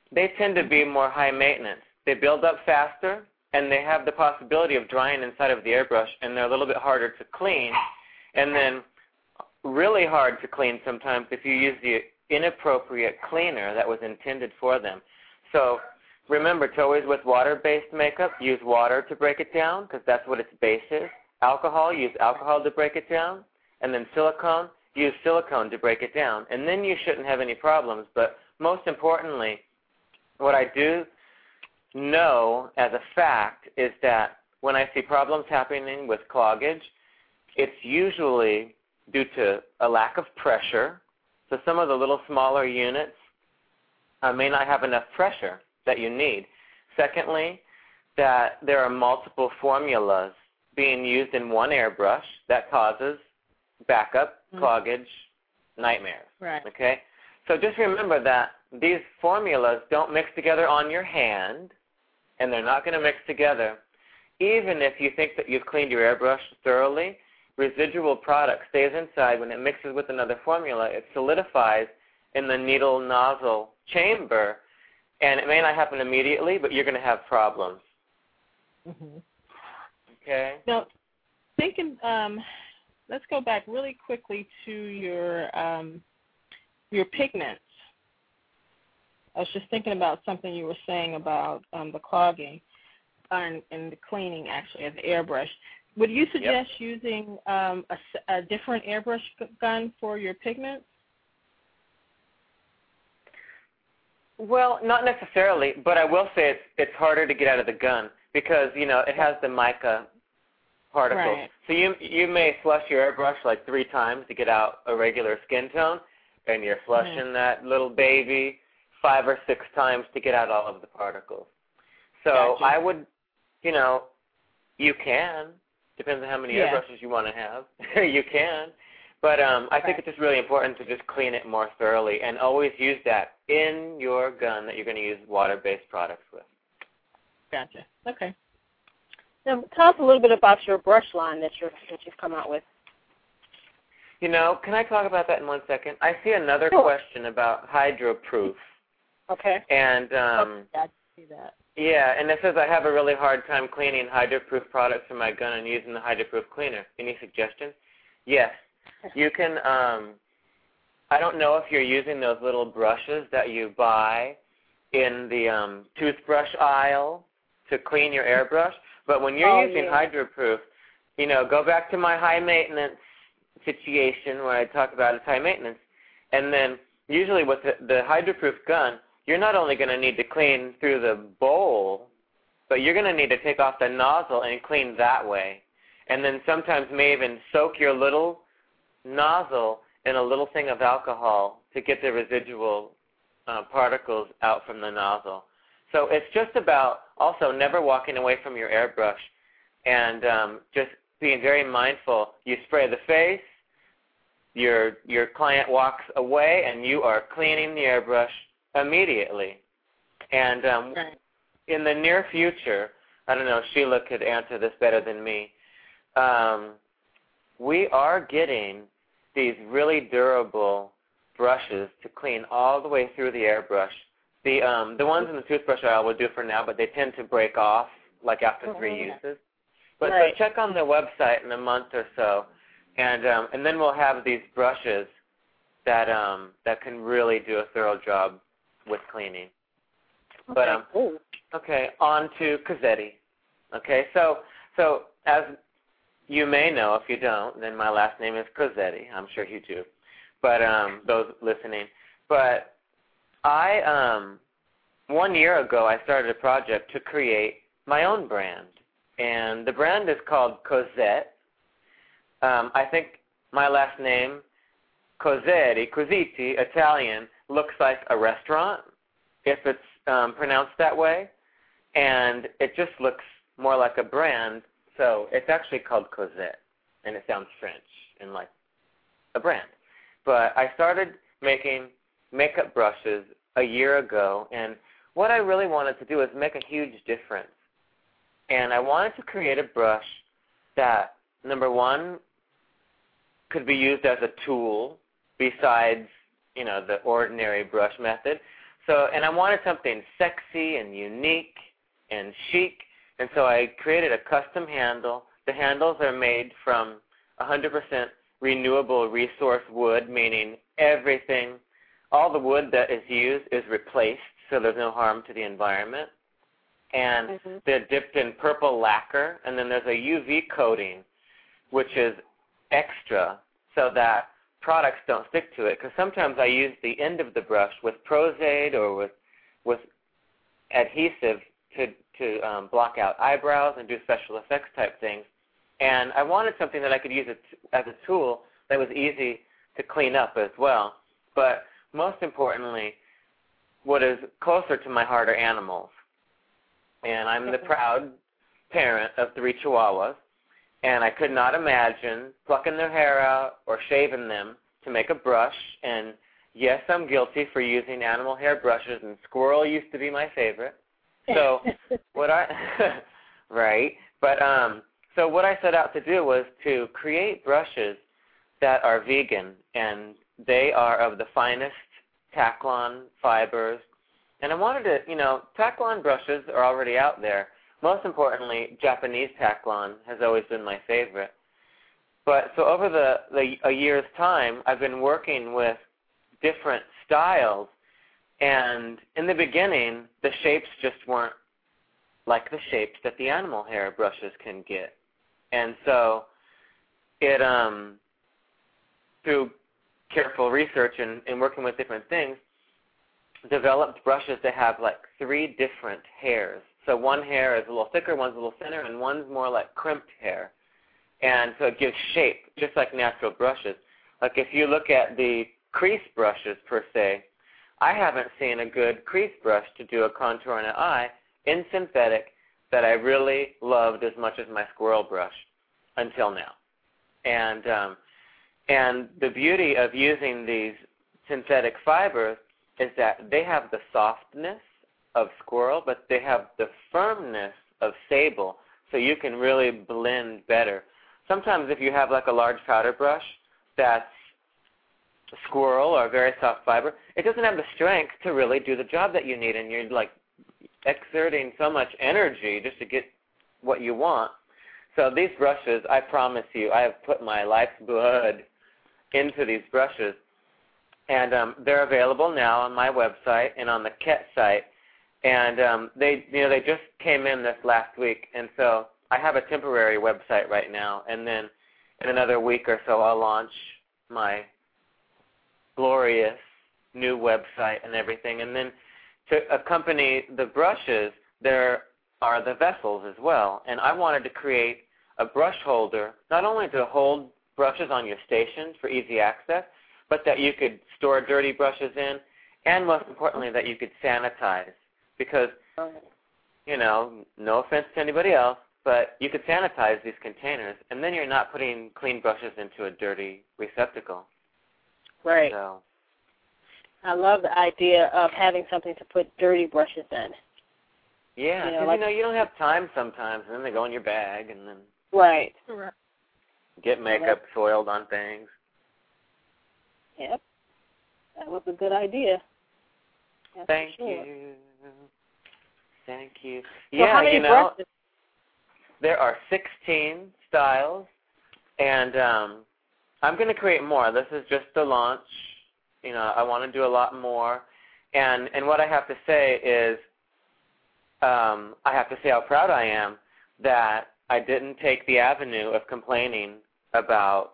they tend to be more high maintenance. They build up faster, and they have the possibility of drying inside of the airbrush, and they're a little bit harder to clean, and then really hard to clean sometimes if you use the inappropriate cleaner that was intended for them. So remember to always, with water-based makeup, use water to break it down because that's what its base is. Alcohol, use alcohol to break it down. And then silicone, use silicone to break it down. And then you shouldn't have any problems. But most importantly, what I do know as a fact is that when I see problems happening with cloggage, it's usually due to a lack of pressure. So some of the little smaller units uh, may not have enough pressure that you need. Secondly, that there are multiple formulas being used in one airbrush that causes backup, mm-hmm. cloggage, nightmares. Right. Okay? So just remember that these formulas don't mix together on your hand, and they're not going to mix together. Even if you think that you've cleaned your airbrush thoroughly, residual product stays inside. When it mixes with another formula, it solidifies in the needle nozzle chamber, and it may not happen immediately, but you're going to have problems. Mm-hmm. Okay? Now, thinking, um, let's go back really quickly to your um, your pigments. I was just thinking about something you were saying about um, the clogging and, and the cleaning, actually, of the airbrush. Would you suggest yep. using um, a, a different airbrush gun for your pigments? Well, not necessarily, but I will say it's, it's harder to get out of the gun because, you know, it has the mica particles. Right. So you you may flush your airbrush like three times to get out a regular skin tone, and you're flushing mm-hmm. that little baby five or six times to get out all of the particles. So gotcha. I would, you know, you can. Depends on how many yeah. airbrushes you want to have. You can. But um, I right. think it's just really important to just clean it more thoroughly and always use that in your gun that you're going to use water-based products with. Gotcha. Okay. Now, tell us a little bit about your brush line that, you're, that you've come out with. You know, can I talk about that in one second? I see another sure. question about hydroproof. Okay. And um, okay. I see that. Yeah, and it says I have a really hard time cleaning hydroproof products in my gun and using the hydroproof cleaner. Any suggestions? Yes. You can, um, I don't know if you're using those little brushes that you buy in the um, toothbrush aisle to clean your airbrush, but when you're oh, using yeah. hydroproof, you know, go back to my high maintenance situation where I talk about it's high maintenance, and then usually with the, the hydroproof gun, you're not only going to need to clean through the bowl, but you're going to need to take off the nozzle and clean that way, and then sometimes may even soak your little nozzle in a little thing of alcohol to get the residual uh, particles out from the nozzle. So it's just about also never walking away from your airbrush and um, just being very mindful. You spray the face, your your client walks away, and you are cleaning the airbrush immediately. And um, right. in the near future, I don't know, Sheila could answer this better than me, um, we are getting these really durable brushes to clean all the way through the airbrush. The um, the ones in the toothbrush aisle will do for now, but they tend to break off like after three mm-hmm. uses. But right. so check on the website in a month or so, and um, and then we'll have these brushes that um, that can really do a thorough job with cleaning. Okay. But um, Ooh. okay, on to Cozzetti. Okay, so so as you may know, if you don't, then my last name is Cozzetti. I'm sure you do. But um, those listening, but I um, one year ago I started a project to create my own brand, and the brand is called Cosette. Um, I think my last name, Cozzetti, Cozzetti, Italian, looks like a restaurant if it's um, pronounced that way, and it just looks more like a brand. So it's actually called Cosette, and it sounds French and like a brand. But I started making makeup brushes a year ago, and what I really wanted to do is make a huge difference. And I wanted to create a brush that, number one, could be used as a tool besides, you know, the ordinary brush method, So, and I wanted something sexy and unique and chic, and so I created a custom handle. The handles are made from one hundred percent renewable resource wood, meaning everything, all the wood that is used is replaced, so there's no harm to the environment. And mm-hmm. they're dipped in purple lacquer, and then there's a U V coating, which is extra so that products don't stick to it. Because sometimes I use the end of the brush with Pros-Aide or with with adhesive to, to um, block out eyebrows and do special effects type things. And I wanted something that I could use as a tool that was easy to clean up as well. But most importantly, what is closer to my heart are animals. And I'm the proud parent of three Chihuahuas, and I could not imagine plucking their hair out or shaving them to make a brush. And yes, I'm guilty for using animal hair brushes, and squirrel used to be my favorite. So what I, right, but um, so what I set out to do was to create brushes that are vegan, and they are of the finest Taklon fibers. And I wanted to, you know, Taklon brushes are already out there. Most importantly, Japanese Taklon has always been my favorite. But so over the, the a year's time, I've been working with different styles. And in the beginning, the shapes just weren't like the shapes that the animal hair brushes can get. And so it, um, through careful research and, and working with different things, developed brushes that have like three different hairs. So one hair is a little thicker, one's a little thinner, and one's more like crimped hair. And so it gives shape, just like natural brushes. Like if you look at the crease brushes per se, I haven't seen a good crease brush to do a contour and an eye in synthetic that I really loved as much as my squirrel brush until now. And um, and the beauty of using these synthetic fibers is that they have the softness of squirrel, but they have the firmness of sable, so you can really blend better. Sometimes if you have like a large powder brush that's squirrel or very soft fiber, it doesn't have the strength to really do the job that you need, and you're like exerting so much energy just to get what you want. So these brushes, I promise you, I have put my life's blood into these brushes. And um, they're available now on my website and on the Ket site. And um, they, you know, they just came in this last week, and so I have a temporary website right now. And then in another week or so, I'll launch my glorious new website and everything. And then to accompany the brushes, there are the vessels as well. And I wanted to create a brush holder, not only to hold brushes on your station for easy access, but that you could store dirty brushes in, and most importantly, that you could sanitize. Because, you know, no offense to anybody else, but you could sanitize these containers, and then you're not putting clean brushes into a dirty receptacle. Right. So. I love the idea of having something to put dirty brushes in. Yeah, because, you know, like, you know, you don't have time sometimes, and then they go in your bag, and then right. get makeup soiled on things. Yep. That was a good idea. That's Thank sure. you. Thank you. So yeah, how many you know, brushes? There are sixteen styles, and um, I'm going to create more. This is just the launch. You know, I want to do a lot more. And and what I have to say is, um, I have to say how proud I am that I didn't take the avenue of complaining about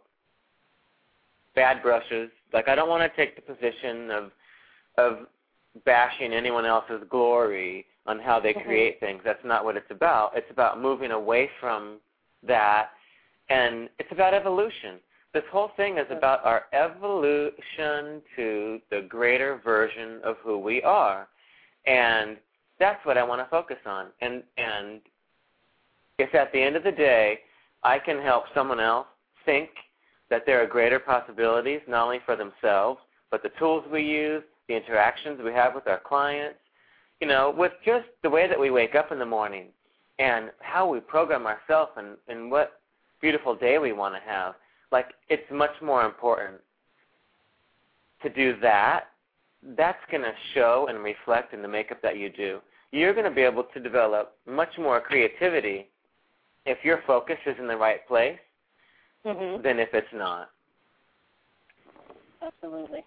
bad brushes. Like, I don't want to take the position of of bashing anyone else's glory on how they create things. That's not what it's about. It's about moving away from that, and it's about evolution. This whole thing is about our evolution to the greater version of who we are, and that's what I want to focus on. And and if at the end of the day I can help someone else think that there are greater possibilities, not only for themselves, but the tools we use, the interactions we have with our clients, you know, with just the way that we wake up in the morning and how we program ourselves and, and what beautiful day we want to have. Like, it's much more important to do that that's going to show and reflect in the makeup that you do. You're going to be able to develop much more creativity if your focus is in the right place mm-hmm. than if it's not. Absolutely.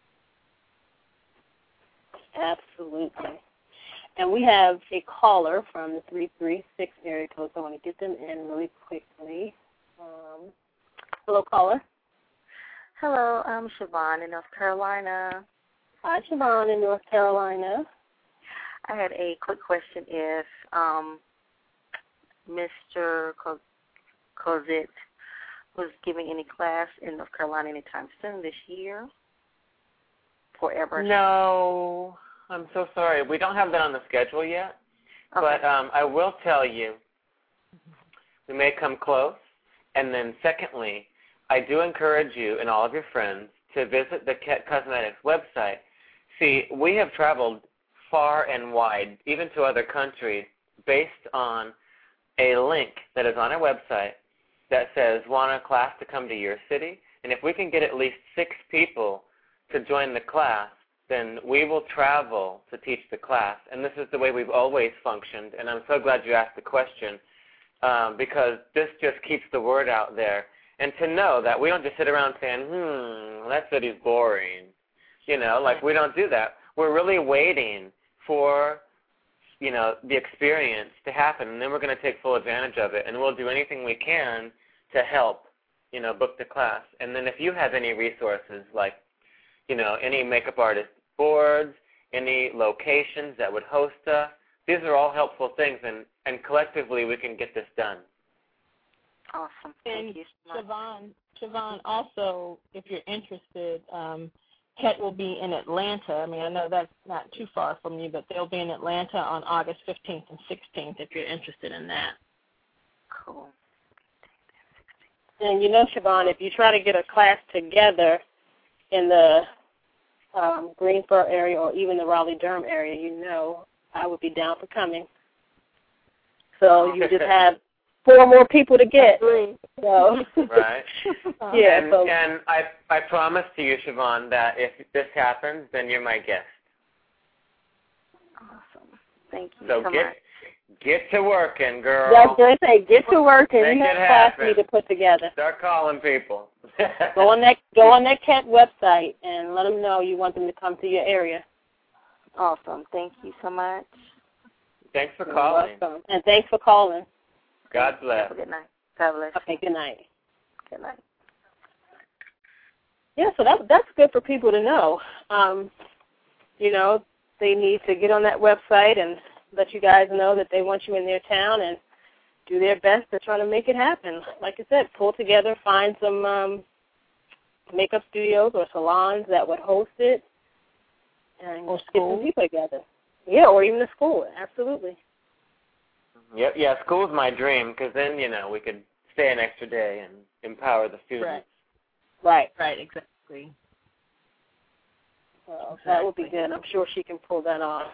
Absolutely. And we have a caller from the three three six area code, so I want to get them in really quickly. Um, hello, caller. Hello, I'm Siobhan in North Carolina. Hi, Siobhan in North Carolina. I had a quick question. If um, Mister Cozit was giving any class in North Carolina anytime soon this year? Forever? No, I'm so sorry. We don't have that on the schedule yet. Okay. But um, I will tell you, we may come close. And then secondly, I do encourage you and all of your friends to visit the Ket Cosmetics website. See, we have traveled far and wide, even to other countries, based on a link that is on our website that says, want a class to come to your city? And if we can get at least six people to join the class, then we will travel to teach the class. And this is the way we've always functioned. And I'm so glad you asked the question um, because this just keeps the word out there. And to know that we don't just sit around saying, hmm, that city's boring. You know, like we don't do that. We're really waiting for, you know, the experience to happen, and then we're going to take full advantage of it, and we'll do anything we can to help, you know, book the class. And then if you have any resources like, you know, any makeup artist boards, any locations that would host us, these are all helpful things, and, and collectively we can get this done. Awesome. Thank and you so much. Siobhan, Siobhan, also, if you're interested, um, Ket will be in Atlanta. I mean, I know that's not too far from you, but they'll be in Atlanta on August fifteenth and sixteenth if you're interested in that. Cool. And you know, Siobhan, if you try to get a class together in the um, Greensboro area or even the Raleigh-Durham area, you know I would be down for coming. So you just have four more people to get. So. Right. Yeah. And, so. and I, I promise to you, Siobhan, that if this happens, then you're my guest. Awesome. Thank you so, so get, much. Get to working, girl. Yeah, I was going to say, get to working. Make We have it a class happen. we need to put together. Start calling people. go on that Go on that Ket website and let them know you want them to come to your area. Awesome. Thank you so much. Thanks for You're calling. welcome. And thanks for calling. God bless. Have a good night. God bless. Okay, good night. Good night. Yeah, so that, that's good for people to know. Um, you know, they need to get on that website and let you guys know that they want you in their town and do their best to try to make it happen. Like I said, pull together, find some um, makeup studios or salons that would host it and or get school. some people together. Yeah, or even a school, absolutely. Yep, yeah, school's my dream because then, you know, we could stay an extra day and empower the students. Right. Right. Right, exactly. Well, exactly. That would be good. I'm sure she can pull that off.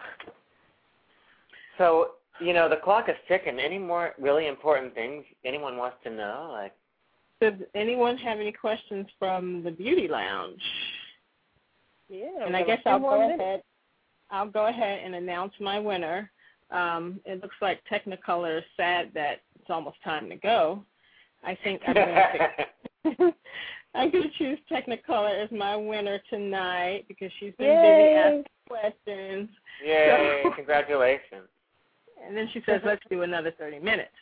So, you know, the clock is ticking. Any more really important things anyone wants to know? Like, does anyone have any questions from the Beauty Lounge? Yeah. And I guess I'll go minutes. ahead. I'll go ahead and announce my winner. Um, it looks like Technicolor is sad that it's almost time to go. I think I'm going to I'm going to choose Technicolor as my winner tonight because she's been Yay. busy asking questions. Yay! So, congratulations. And then she says, let's do another thirty minutes.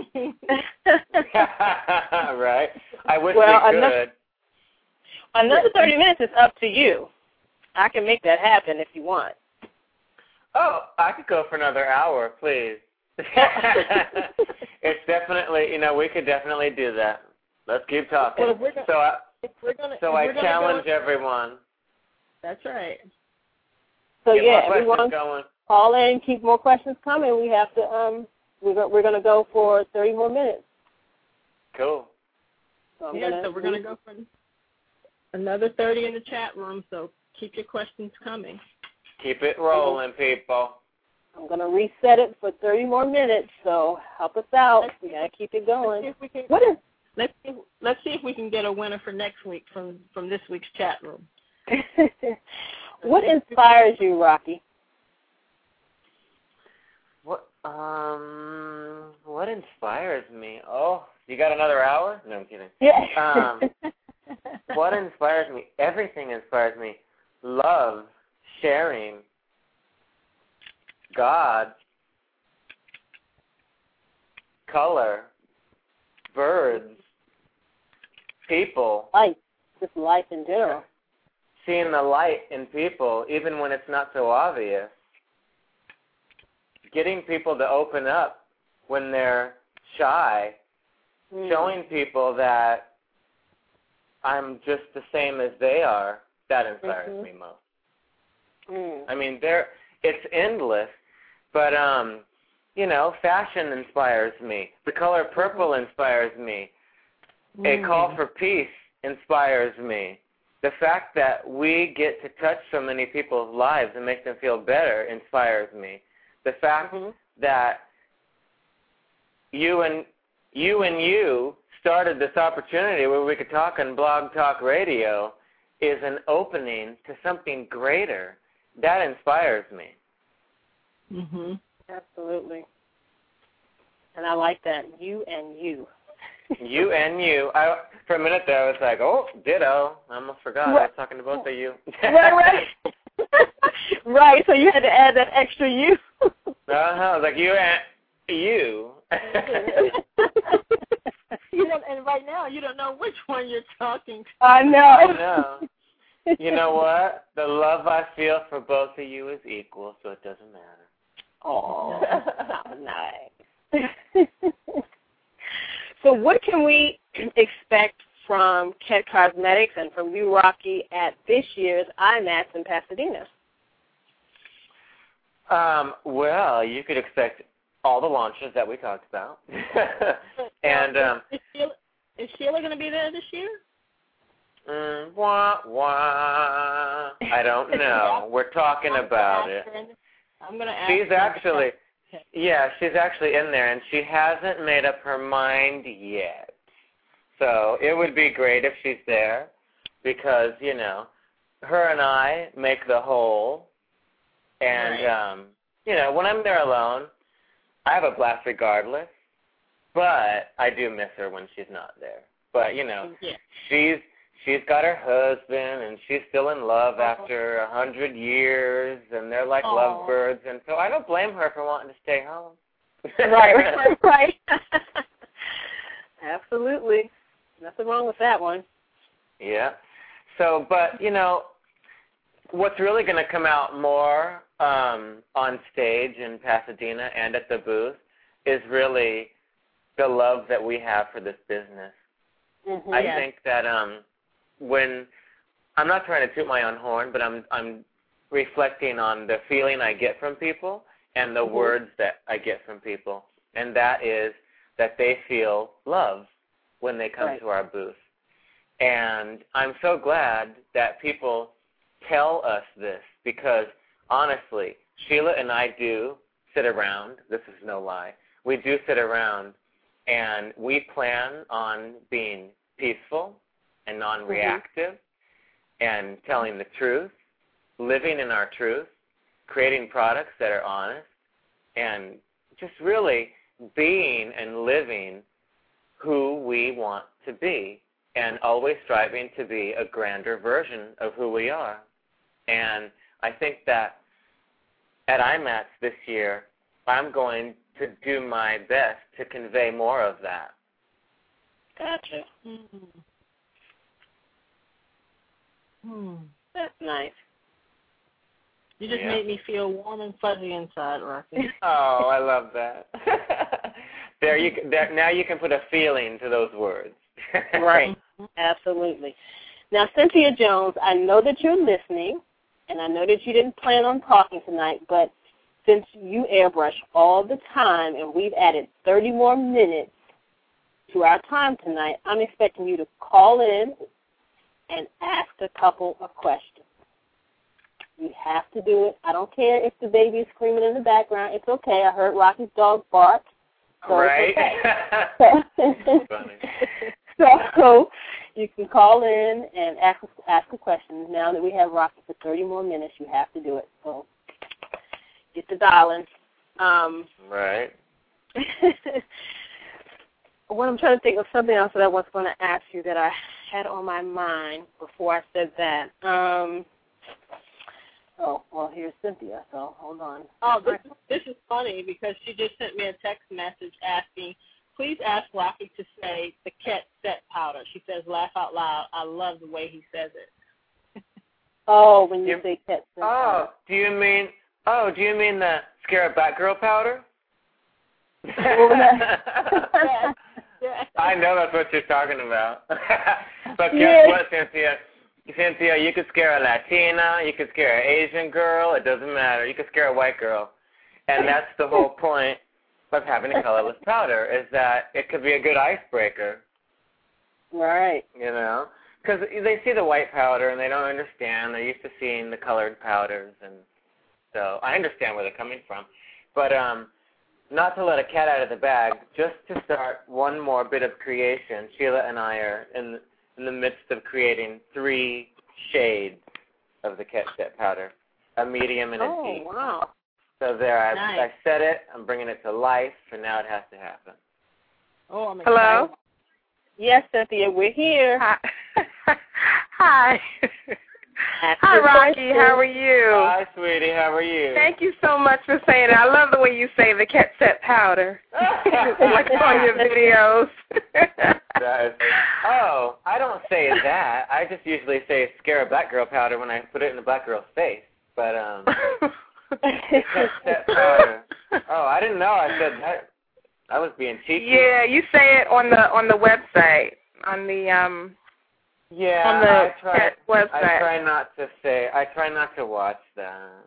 Right. I wish well, we could. Another, another thirty minutes is up to you. I can make that happen if you want. Oh, I could go for another hour, please. It's definitely, you know, we could definitely do that. Let's keep talking. Well, if we're gonna, so I, if we're gonna, so if I we're challenge gonna go, everyone. That's right. So Get yeah, more everyone going. call in, keep more questions coming. We have to. Um, we're go, we're going to go for thirty more minutes. Cool. So I'm yeah, gonna, so we're going to go for another thirty in the chat room. So keep your questions coming. Keep it rolling, people. I'm going to reset it for thirty more minutes, so help us out. We got to keep it going. Let's see if we can, what is? Let's see, let's see if we can get a winner for next week from, from this week's chat room. What inspires you, Rocky? What um what inspires me? Oh, you got another hour? No, I'm kidding. Yeah. Um, what inspires me? Everything inspires me. Love, sharing, God, color, birds, people. Life, just life in general. Seeing the light in people, even when it's not so obvious. Getting people to open up when they're shy. Mm. Showing people that I'm just the same as they are. That inspires mm-hmm. me most. Mm. I mean, there it's endless, but um, you know, fashion inspires me. The color purple mm-hmm. inspires me. Mm. A call for peace inspires me. The fact that we get to touch so many people's lives and make them feel better inspires me. The fact mm-hmm. that you and you and you started this opportunity where we could talk on Blog Talk Radio is an opening to something greater. That inspires me. Mhm. Absolutely. And I like that. You and you. You and you. I, for a minute there, I was like, oh, ditto. I almost forgot. Right. I was talking to both of you. Right, right. Right, so you had to add that extra you. Uh-huh. I was like, you and you. You don't, and right now, you don't know which one you're talking to. I know. I know. You know what? The love I feel for both of you is equal, so it doesn't matter. Oh, nice. So what can we expect from Kett Cosmetics and from you, Rocky, at this year's I MATS in Pasadena? Um, well, you could expect all the launches that we talked about. and um, is Sheila, is Sheila going to be there this year? Mm, wah, wah. I don't know. We're talking about it. I'm going to ask She's actually, yeah, she's actually in there, and she hasn't made up her mind yet. So it would be great if she's there because, you know, her and I make the whole. And, right. um, you know, when I'm there alone, I have a blast regardless, but I do miss her when she's not there. But, you know, yeah. she's she's got her husband, and she's still in love oh. after a hundred years, and they're like oh. lovebirds. And so I don't blame her for wanting to stay home. Right, right, right. Absolutely. Nothing wrong with that one. Yeah. So, but, you know, what's really going to come out more um, on stage in Pasadena and at the booth is really the love that we have for this business. Mm-hmm, I yes. think that um, when I'm not trying to toot my own horn, but I'm I'm reflecting on the feeling I get from people and the mm-hmm. words that I get from people, and that is that they feel love when they come right. to our booth. And I'm so glad that people tell us this because, honestly, Sheila and I do sit around. This is no lie. We do sit around, and we plan on being peaceful and non-reactive mm-hmm. and telling the truth, living in our truth, creating products that are honest, and just really being and living who we want to be and always striving to be a grander version of who we are. And I think that at I MATS this year, I'm going to do my best to convey more of that. Gotcha. Mm-hmm. Hmm. That's nice. You just yeah. made me feel warm and fuzzy inside, Rocky. Oh, I love that. there you there, now you can put a feeling to those words. Right. Absolutely. Now, Cynthia Jones, I know that you're listening, and I know that you didn't plan on talking tonight, but since you airbrush all the time and we've added thirty more minutes to our time tonight, I'm expecting you to call in and ask a couple of questions. You have to do it. I don't care if the baby is screaming in the background. It's okay. I heard Rocky's dog bark. So right. It's okay. Funny. So you can call in and ask ask a question. Now that we have Rocky for thirty more minutes, you have to do it. So get the dialing. Um, right. What I'm trying to think of something else that I was going to ask you that I had on my mind before I said that. Um, oh, well, here's Cynthia, so hold on. Oh, this, this is funny because she just sent me a text message asking, please ask Rocky to say the Ket Set powder. She says, laugh out loud. I love the way he says it. Oh, when you, you say Ket Set Oh, powder. do you mean, oh, do you mean the Scare Batgirl powder? I know that's what you're talking about. But guess yeah. what, Cynthia? Cynthia, you could scare a Latina, you could scare an Asian girl, it doesn't matter. You could scare a white girl. And that's the whole point of having a colorless powder, is that it could be a good icebreaker. Right. You know? Because they see the white powder and they don't understand. They're used to seeing the colored powders. And so I understand where they're coming from. But, um... not to let a cat out of the bag, just to start one more bit of creation, Sheila and I are in, in the midst of creating three shades of the Ket Set powder, a medium and a oh, deep. Oh, wow. So there, I, nice. I said it, I'm bringing it to life, and now it has to happen. Oh, I'm Hello? excited. Yes, Cynthia, we're here. Hi. Hi. Ask Hi, your Rocky. question. How are you? Hi, sweetie. How are you? Thank you so much for saying it. I love the way you say the Ket Set powder. Like on your videos. That is, oh, I don't say that. I just usually say scare a black girl powder when I put it in the black girl's face. But, um, Ket Set powder. Oh, I didn't know I said that. I was being cheeky. Yeah, you say it on the on the website, on the, um... Yeah, on the I try, Ket website. I try not to say, I try not to watch that.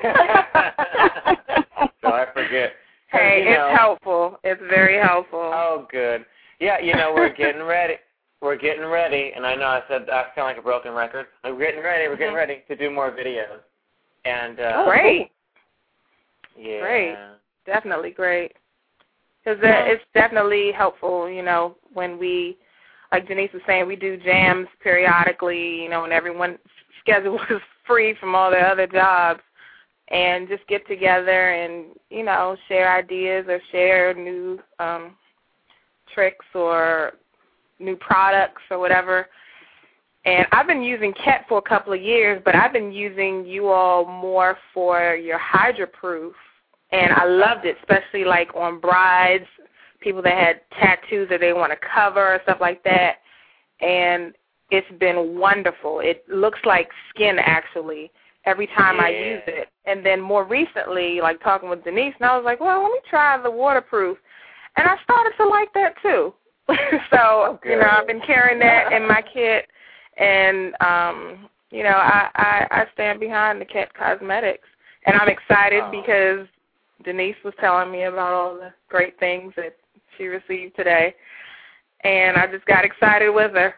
So I forget. Hey, you it's know, helpful. It's very helpful. Oh, good. Yeah, you know, we're getting ready. We're getting ready, and I know I said I sound like a broken record. We're getting ready. We're getting ready to do more videos. And uh, Great. Yeah. Great. Definitely great. Because it's definitely helpful, you know, when we, like Denise was saying, we do jams periodically, you know, when everyone's schedule is free from all their other jobs, and just get together and, you know, share ideas or share new um, tricks or new products or whatever. And I've been using Ket for a couple of years, but I've been using you all more for your HydraProof. And I loved it, especially like on brides, people that had tattoos that they want to cover, stuff like that. And it's been wonderful. It looks like skin, actually, every time yeah. I use it. And then more recently, like talking with Denise, and I was like, well, let me try the waterproof. And I started to like that, too. So, oh, you know, I've been carrying that in my kit. And, um, you know, I, I, I stand behind the Ket Cosmetics. And I'm excited oh. because Denise was telling me about all the great things that she received today, and I just got excited with her.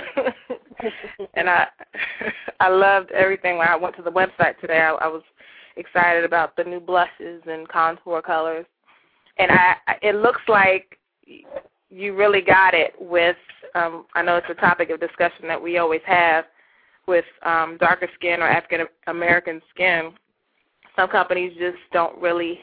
And I I loved everything. When I went to the website today, I, I was excited about the new blushes and contour colors. And I it looks like you really got it with, um, I know it's a topic of discussion that we always have with um, darker skin or African-American skin. Some companies just don't really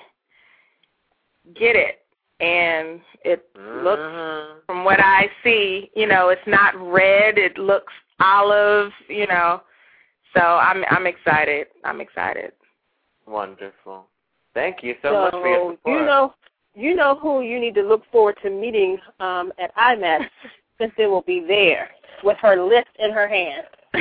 get it, and it uh-huh. looks, from what I see, you know, it's not red. It looks olive, you know. So I'm I'm excited. I'm excited. Wonderful. Thank you so, so much for your support. You know, you know who you need to look forward to meeting um, at I M A T, since they will be there with her list in her hand.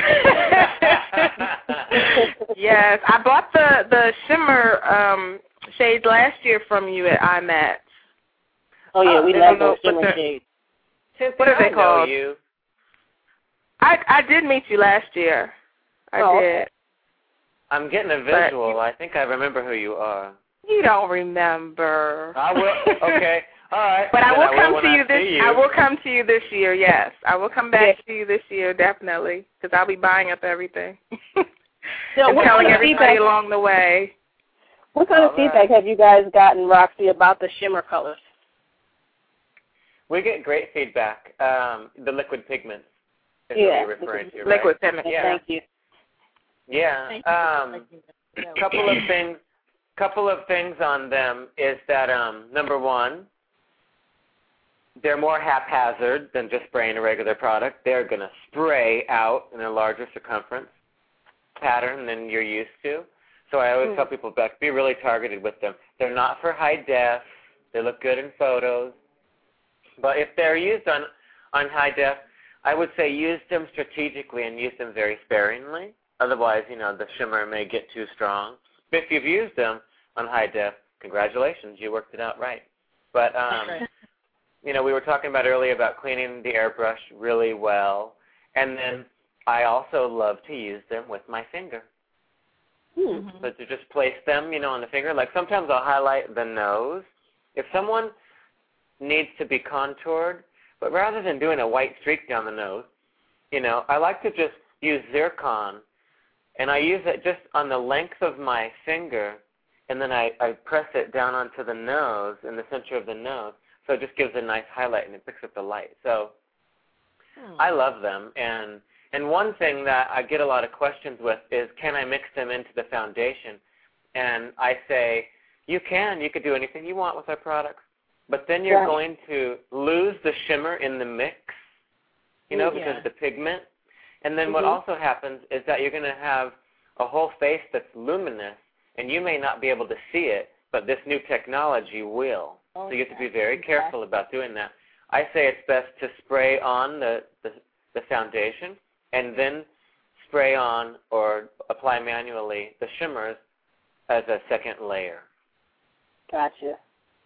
Yes, I bought the the shimmer um, shades last year from you at I M A T. Oh yeah, we oh, love those shimmer shades. What are they I called? Know you. I I did meet you last year. I oh, did. Okay. I'm getting a visual. You, I think I remember who you are. You don't remember. I will. Okay. All right. But I will I come will to you I this. you. I will come to you this year. Yes, I will come back yes. to you this year definitely, because I'll be buying up everything. So and what telling kind of everybody feedback, along the way. What kind All of feedback right. have you guys gotten, Roxy, about the shimmer colors? We get great feedback. Um, the liquid pigments. is Yeah. what you're referring to, right? Liquid pigment. Yeah. Thank you. Yeah. Thank you. Um, couple of things. Couple of things on them is that um, number one, they're more haphazard than just spraying a regular product. They're going to spray out in a larger circumference pattern than you're used to. So I always mm. tell people, Beck, be really targeted with them. They're not for high def. They look good in photos. But if they're used on, on high def, I would say use them strategically and use them very sparingly. Otherwise, you know, the shimmer may get too strong. If you've used them on high def, congratulations, you worked it out right. But, um, right. you know, we were talking about earlier about cleaning the airbrush really well. And then I also love to use them with my finger. Mm-hmm. So to just place them, you know, on the finger. Like sometimes I'll highlight the nose. If someone needs to be contoured, but rather than doing a white streak down the nose, you know, I like to just use zircon. And I use it just on the length of my finger, and then I, I press it down onto the nose, in the center of the nose, so it just gives a nice highlight and it picks up the light. So hmm. I love them. And and one thing that I get a lot of questions with is, can I mix them into the foundation? And I say, you can. You could do anything you want with our products. But then you're right. going to lose the shimmer in the mix, you know, yeah. because of the pigment. And then mm-hmm. what also happens is that you're going to have a whole face that's luminous, and you may not be able to see it, but this new technology will. Oh, so you have yeah. to be very okay. careful about doing that. I say it's best to spray on the, the, the foundation and then spray on or apply manually the shimmers as a second layer. Gotcha.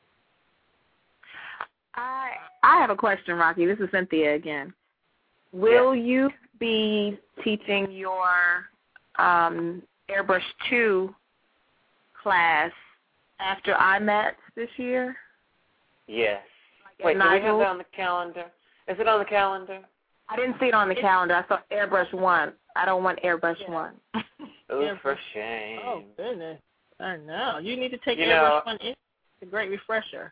I I have a question, Rocky. This is Cynthia again. Will yes. you be teaching your um, Airbrush two class after I MET this year? Yes. Like Wait, do we have that on the calendar? Is it on the calendar? I didn't see it on the calendar. I saw Airbrush one. I don't want Airbrush yeah. one. Oh, Airbrush. for shame. Oh, goodness. I know. You need to take you Airbrush know, one. It's a great refresher.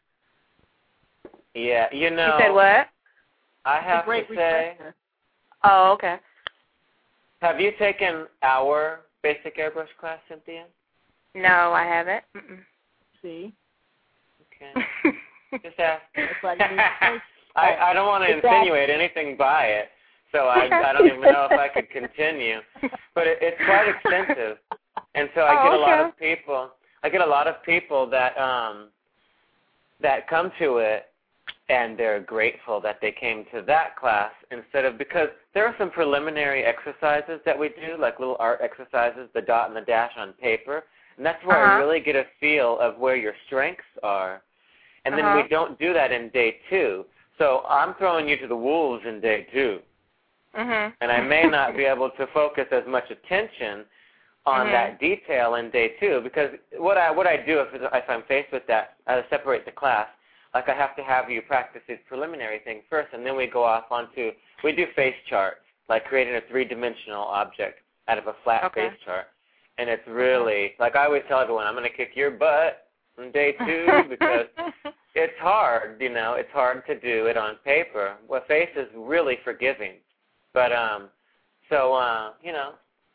Yeah, you know. You said what? I have it's a great to say. refresher. Oh, okay. Have you taken our basic airbrush class, Cynthia? No, I haven't. Mm-mm. See? Okay. Just ask. Like I, I don't want to insinuate anything by it, so I, I don't even know if I could continue. But it, it's quite extensive, and so I oh, get a okay. lot of people. I get a lot of people that um that come to it, and they're grateful that they came to that class instead of, because there are some preliminary exercises that we do, like little art exercises, the dot and the dash on paper, and that's where uh-huh. I really get a feel of where your strengths are. And then uh-huh. we don't do that in day two. So I'm throwing you to the wolves in day two. Mm-hmm. And I may not be able to focus as much attention on mm-hmm. that detail in day two, because what I what I do if, if I'm faced with that, I separate the class. Like I have to have you practice these preliminary things first, and then we go off onto, we do face charts, like creating a three-dimensional object out of a flat okay. face chart. And it's really, like I always tell everyone, I'm going to kick your butt on day two because it's hard, you know, it's hard to do it on paper. Well, face is really forgiving. But, um, so, uh, you know,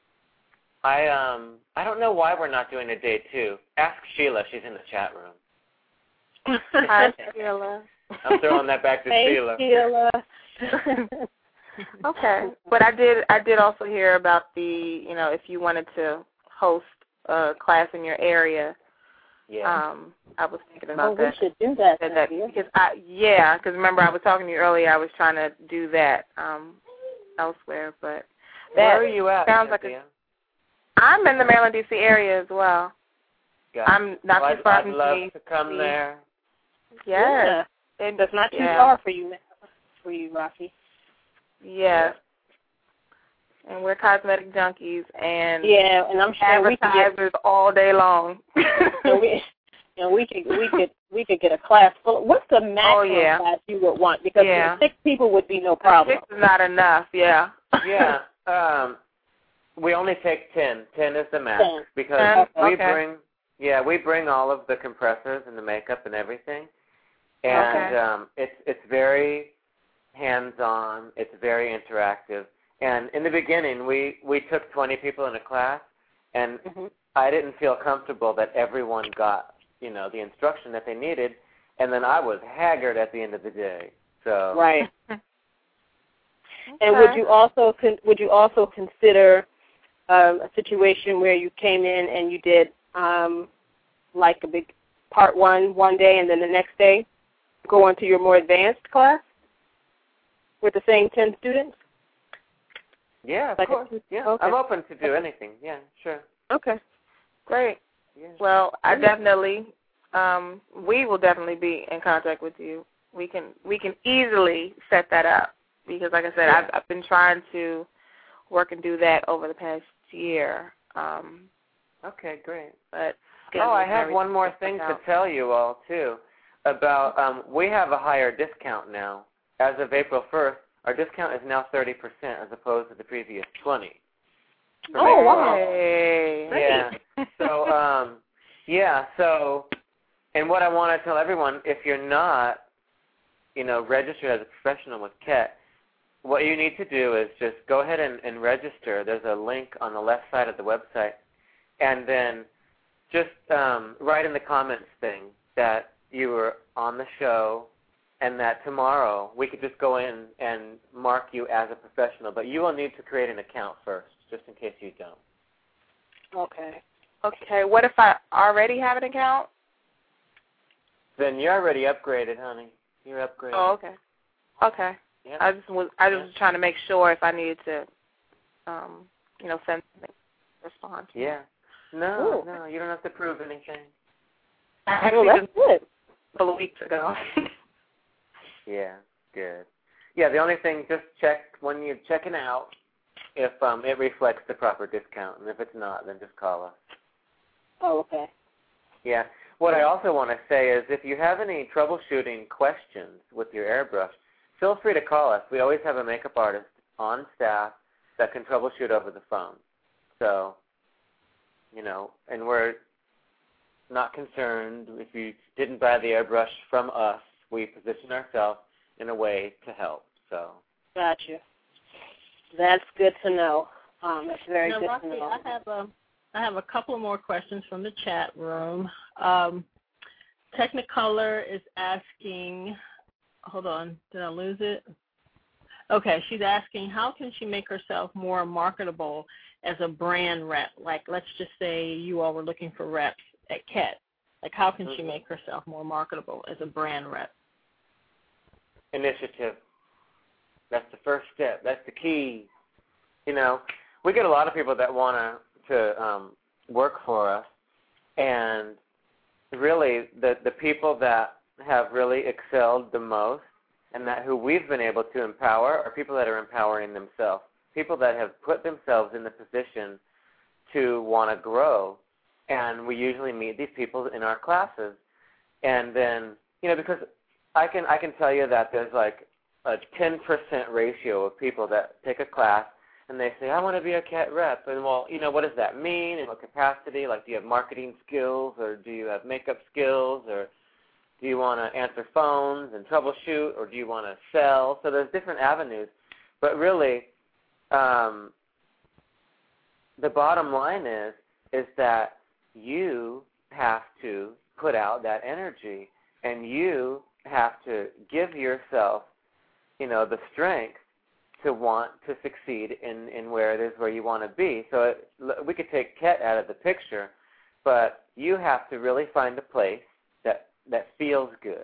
I um, I don't know why we're not doing a day two. Ask Sheila. She's in the chat room. Hi, Sheila. I'm throwing that back to hey, Sheila. Sheila. Okay, but I did I did also hear about the, you know, if you wanted to host a class in your area. Yeah. Um, I was thinking about oh, that. we should do that. that, that because I yeah, because remember I was talking to you earlier. I was trying to do that um, elsewhere, but that where are you at? sounds Cynthia? like a. I'm in the Maryland, D C area as well. Got I'm not well, too far I'd, from I'd love D C. to come there. Yes. Yeah. And that's not too yeah. far for you, for you, Rocky. Yes. And we're cosmetic junkies and yeah, and I'm sure we could get advertisers all day long. and we and we could we could we could get a class full. What's the maximum oh, yeah. class you would want? Because yeah. six people would be no problem. Six is not enough. Yeah. Yeah. Um, we only take ten. Ten is the max ten. because ten? we Okay. bring yeah we bring all of the compressors and the makeup and everything, and okay. um, it's it's very hands-on. It's very interactive. And in the beginning, we, we took twenty people in a class, and mm-hmm. I didn't feel comfortable that everyone got, you know, the instruction that they needed, and then I was haggard at the end of the day. So right. Okay. And would you also con- would you also consider um, a situation where you came in and you did um, like a big part one one day, and then the next day go on to your more advanced class with the same ten students? Yeah, of like course. A, yeah, okay. I'm open to do anything. Yeah, sure. Okay. Great. Yeah. Well, I definitely, um, we will definitely be in contact with you. We can we can easily set that up because, like I said, Yeah. I've, I've been trying to work and do that over the past year. Um, Okay, great. but Oh, I have one more thing to tell you all, too, about um, we have a higher discount now. As of April first, our discount is now thirty percent as opposed to the previous twenty. Oh, wow. Hey. Yeah. So, um, yeah, so, and what I want to tell everyone, if you're not, you know, registered as a professional with K E T, what you need to do is just go ahead and, and register. There's a link on the left side of the website. And then just um, write in the comments thing that you were on the show and that tomorrow we could just go in and mark you as a professional. But you will need to create an account first, just in case you don't. Okay. Okay. What if I already have an account? Then you're already upgraded, honey. You're upgraded. Oh, okay. Okay. Yep. I just was I was Yeah. trying to make sure if I needed to, um, you know, send something, respond. To Yeah. No, Ooh. no, you don't have to prove anything. I Well, actually that's just good. a couple of weeks ago. Yeah, good. Yeah, the only thing, just check when you're checking out if um, it reflects the proper discount. And if it's not, then just call us. Oh, okay. Yeah. What I also want to say is if you have any troubleshooting questions with your airbrush, feel free to call us. We always have a makeup artist on staff that can troubleshoot over the phone. So, you know, and we're not concerned if you didn't buy the airbrush from us. We position ourselves in a way to help. So. Gotcha. That's good to know. Um, it's very now, good Roxy, to know. I have a, I have a couple more questions from the chat room. Um, Technicolor is asking, hold on, did I lose it? Okay, she's asking how can she make herself more marketable as a brand rep? Like, let's just say you all were looking for reps at K E T. Like, how can she make herself more marketable as a brand rep? Initiative. That's the first step. That's the key. You know, we get a lot of people that want to to um, work for us, and really the the people that have really excelled the most and that who we've been able to empower are people that are empowering themselves, people that have put themselves in the position to want to grow. And we usually meet these people in our classes. And then, you know, because I can I can tell you that there's like a ten percent ratio of people that take a class and they say, I want to be a K E T rep. And, well, you know, what does that mean? In what capacity? Like, do you have marketing skills, or do you have makeup skills, or do you want to answer phones and troubleshoot, or do you want to sell? So there's different avenues. But really, um, the bottom line is is that you have to put out that energy, and you have to give yourself, you know, the strength to want to succeed in, in where it is where you want to be. So it, we could take K E T out of the picture, but you have to really find a place that, that feels good.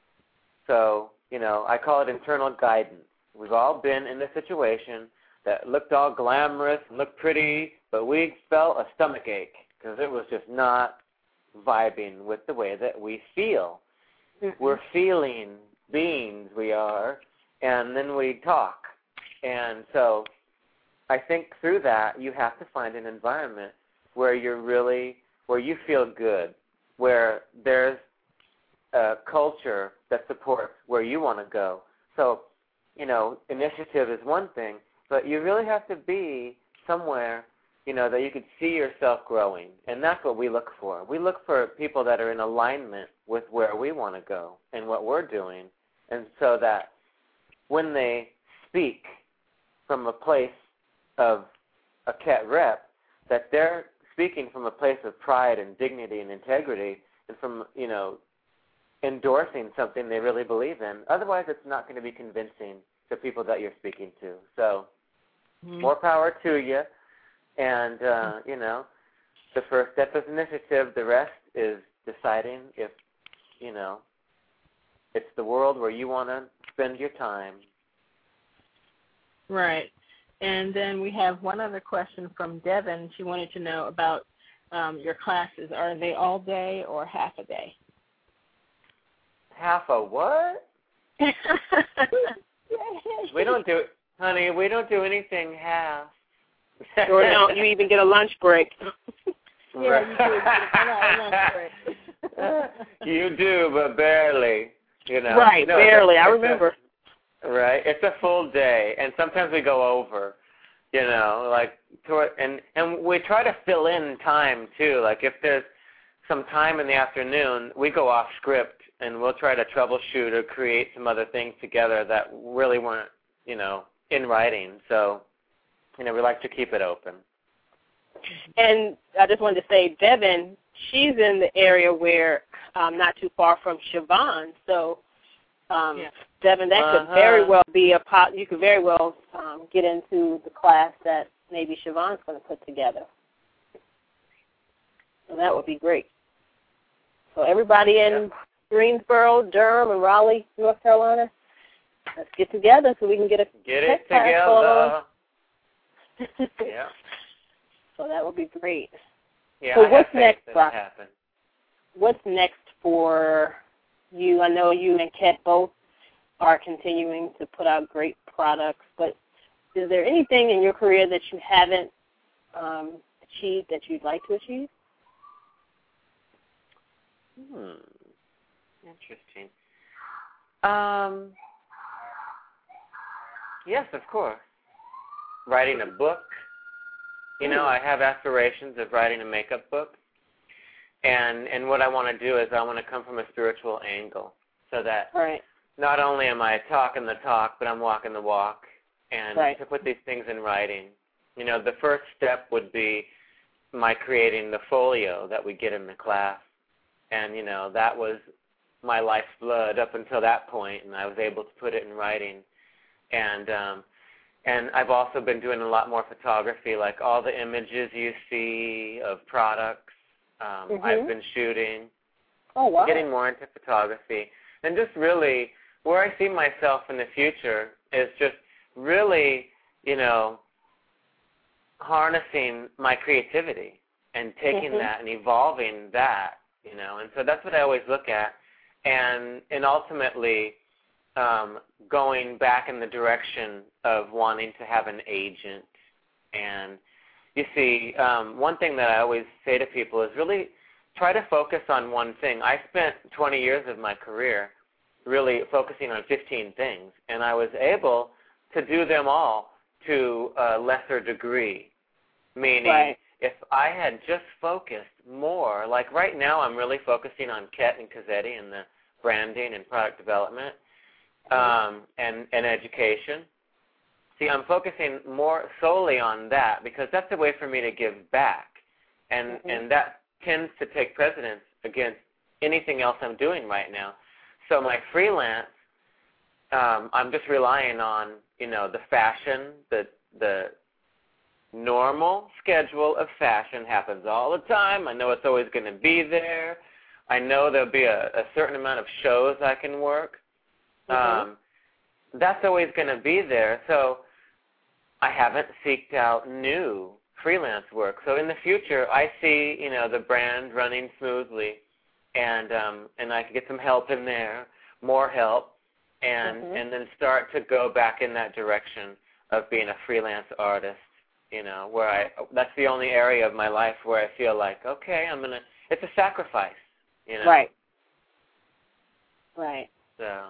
So, you know, I call it internal guidance. We've all been in a situation that looked all glamorous and looked pretty, but we felt a stomach ache because it was just not vibing with the way that we feel. Mm-hmm. We're feeling beings, we are, and then we talk. And so I think through that you have to find an environment where you're really, where you feel good, where there's a culture that supports where you want to go. So, you know, initiative is one thing, but you really have to be somewhere, you know, that you could see yourself growing. And that's what we look for. We look for people that are in alignment with where we want to go and what we're doing. And so that when they speak, from a place of a Ket rep, that they're speaking from a place of pride and dignity and integrity, and from, you know, endorsing something they really believe in. Otherwise, it's not going to be convincing to people that you're speaking to. So, mm-hmm. more power to you. And, uh, you know, the first step is initiative. The rest is deciding if, you know, it's the world where you want to spend your time. Right. And then we have one other question from Devin. She wanted to know about um, your classes. Are they all day or half a day? Half a what? We don't do, honey, we don't do anything half. Or don't you even get a lunch break? Yeah, you do. A lunch break. You do, but barely. You know. Right, no, barely. A, I remember. A, right, it's a full day, and sometimes we go over. You know, like toward, and and we try to fill in time too. Like if there's some time in the afternoon, we go off script, and we'll try to troubleshoot or create some other things together that really weren't, you know, in writing. So, you know, we like to keep it open. And I just wanted to say, Devin, she's in the area where, um, not too far from Siobhan. So, um, yeah. Devin, that uh-huh. could very well be a pot. You could very well um, get into the class that maybe Siobhan's going to put together. So that would be great. So everybody in yeah. Greensboro, Durham, and Raleigh, North Carolina, let's get together so we can get a get it together. Yeah. So that would be great. Yeah. So I what's have next, faith Brock? that happen. What's next for you? I know you and Ket both are continuing to put out great products, but is there anything in your career that you haven't um, achieved that you'd like to achieve? Hmm. Interesting. Um. Yes, of course. Writing a book. You know, I have aspirations of writing a makeup book. And and what I want to do is I want to come from a spiritual angle so that right. not only am I talking the talk, but I'm walking the walk. And right. to put these things in writing. You know, the first step would be my creating the folio that we get in the class. And, you know, that was my life's blood up until that point, and I was able to put it in writing. And um, and I've also been doing a lot more photography, like all the images you see of products um, mm-hmm. I've been shooting. Oh, wow. Getting more into photography. And just really, where I see myself in the future is just really, you know, harnessing my creativity and taking mm-hmm. that and evolving that. You know, and so that's what I always look at, and and ultimately um, going back in the direction of wanting to have an agent. And you see, um, one thing that I always say to people is really try to focus on one thing. I spent twenty years of my career really focusing on fifteen things, and I was able to do them all to a lesser degree, meaning right. if I had just focused more, like right now I'm really focusing on Ket and Kazzetti and the branding and product development um, and, and education. See, I'm focusing more solely on that because that's a way for me to give back. And, mm-hmm. and that tends to take precedence against anything else I'm doing right now. So my freelance, um, I'm just relying on, you know, the fashion, the the normal schedule of fashion happens all the time. I know it's always going to be there. I know there'll be a, a certain amount of shows I can work. Mm-hmm. Um, that's always going to be there. So I haven't seeked out new freelance work. So in the future, I see, you know, the brand running smoothly, and um, and I can get some help in there, more help, and mm-hmm. and then start to go back in that direction of being a freelance artist. You know, where I, that's the only area of my life where I feel like, okay, I'm going to, it's a sacrifice, you know. Right. Right. So,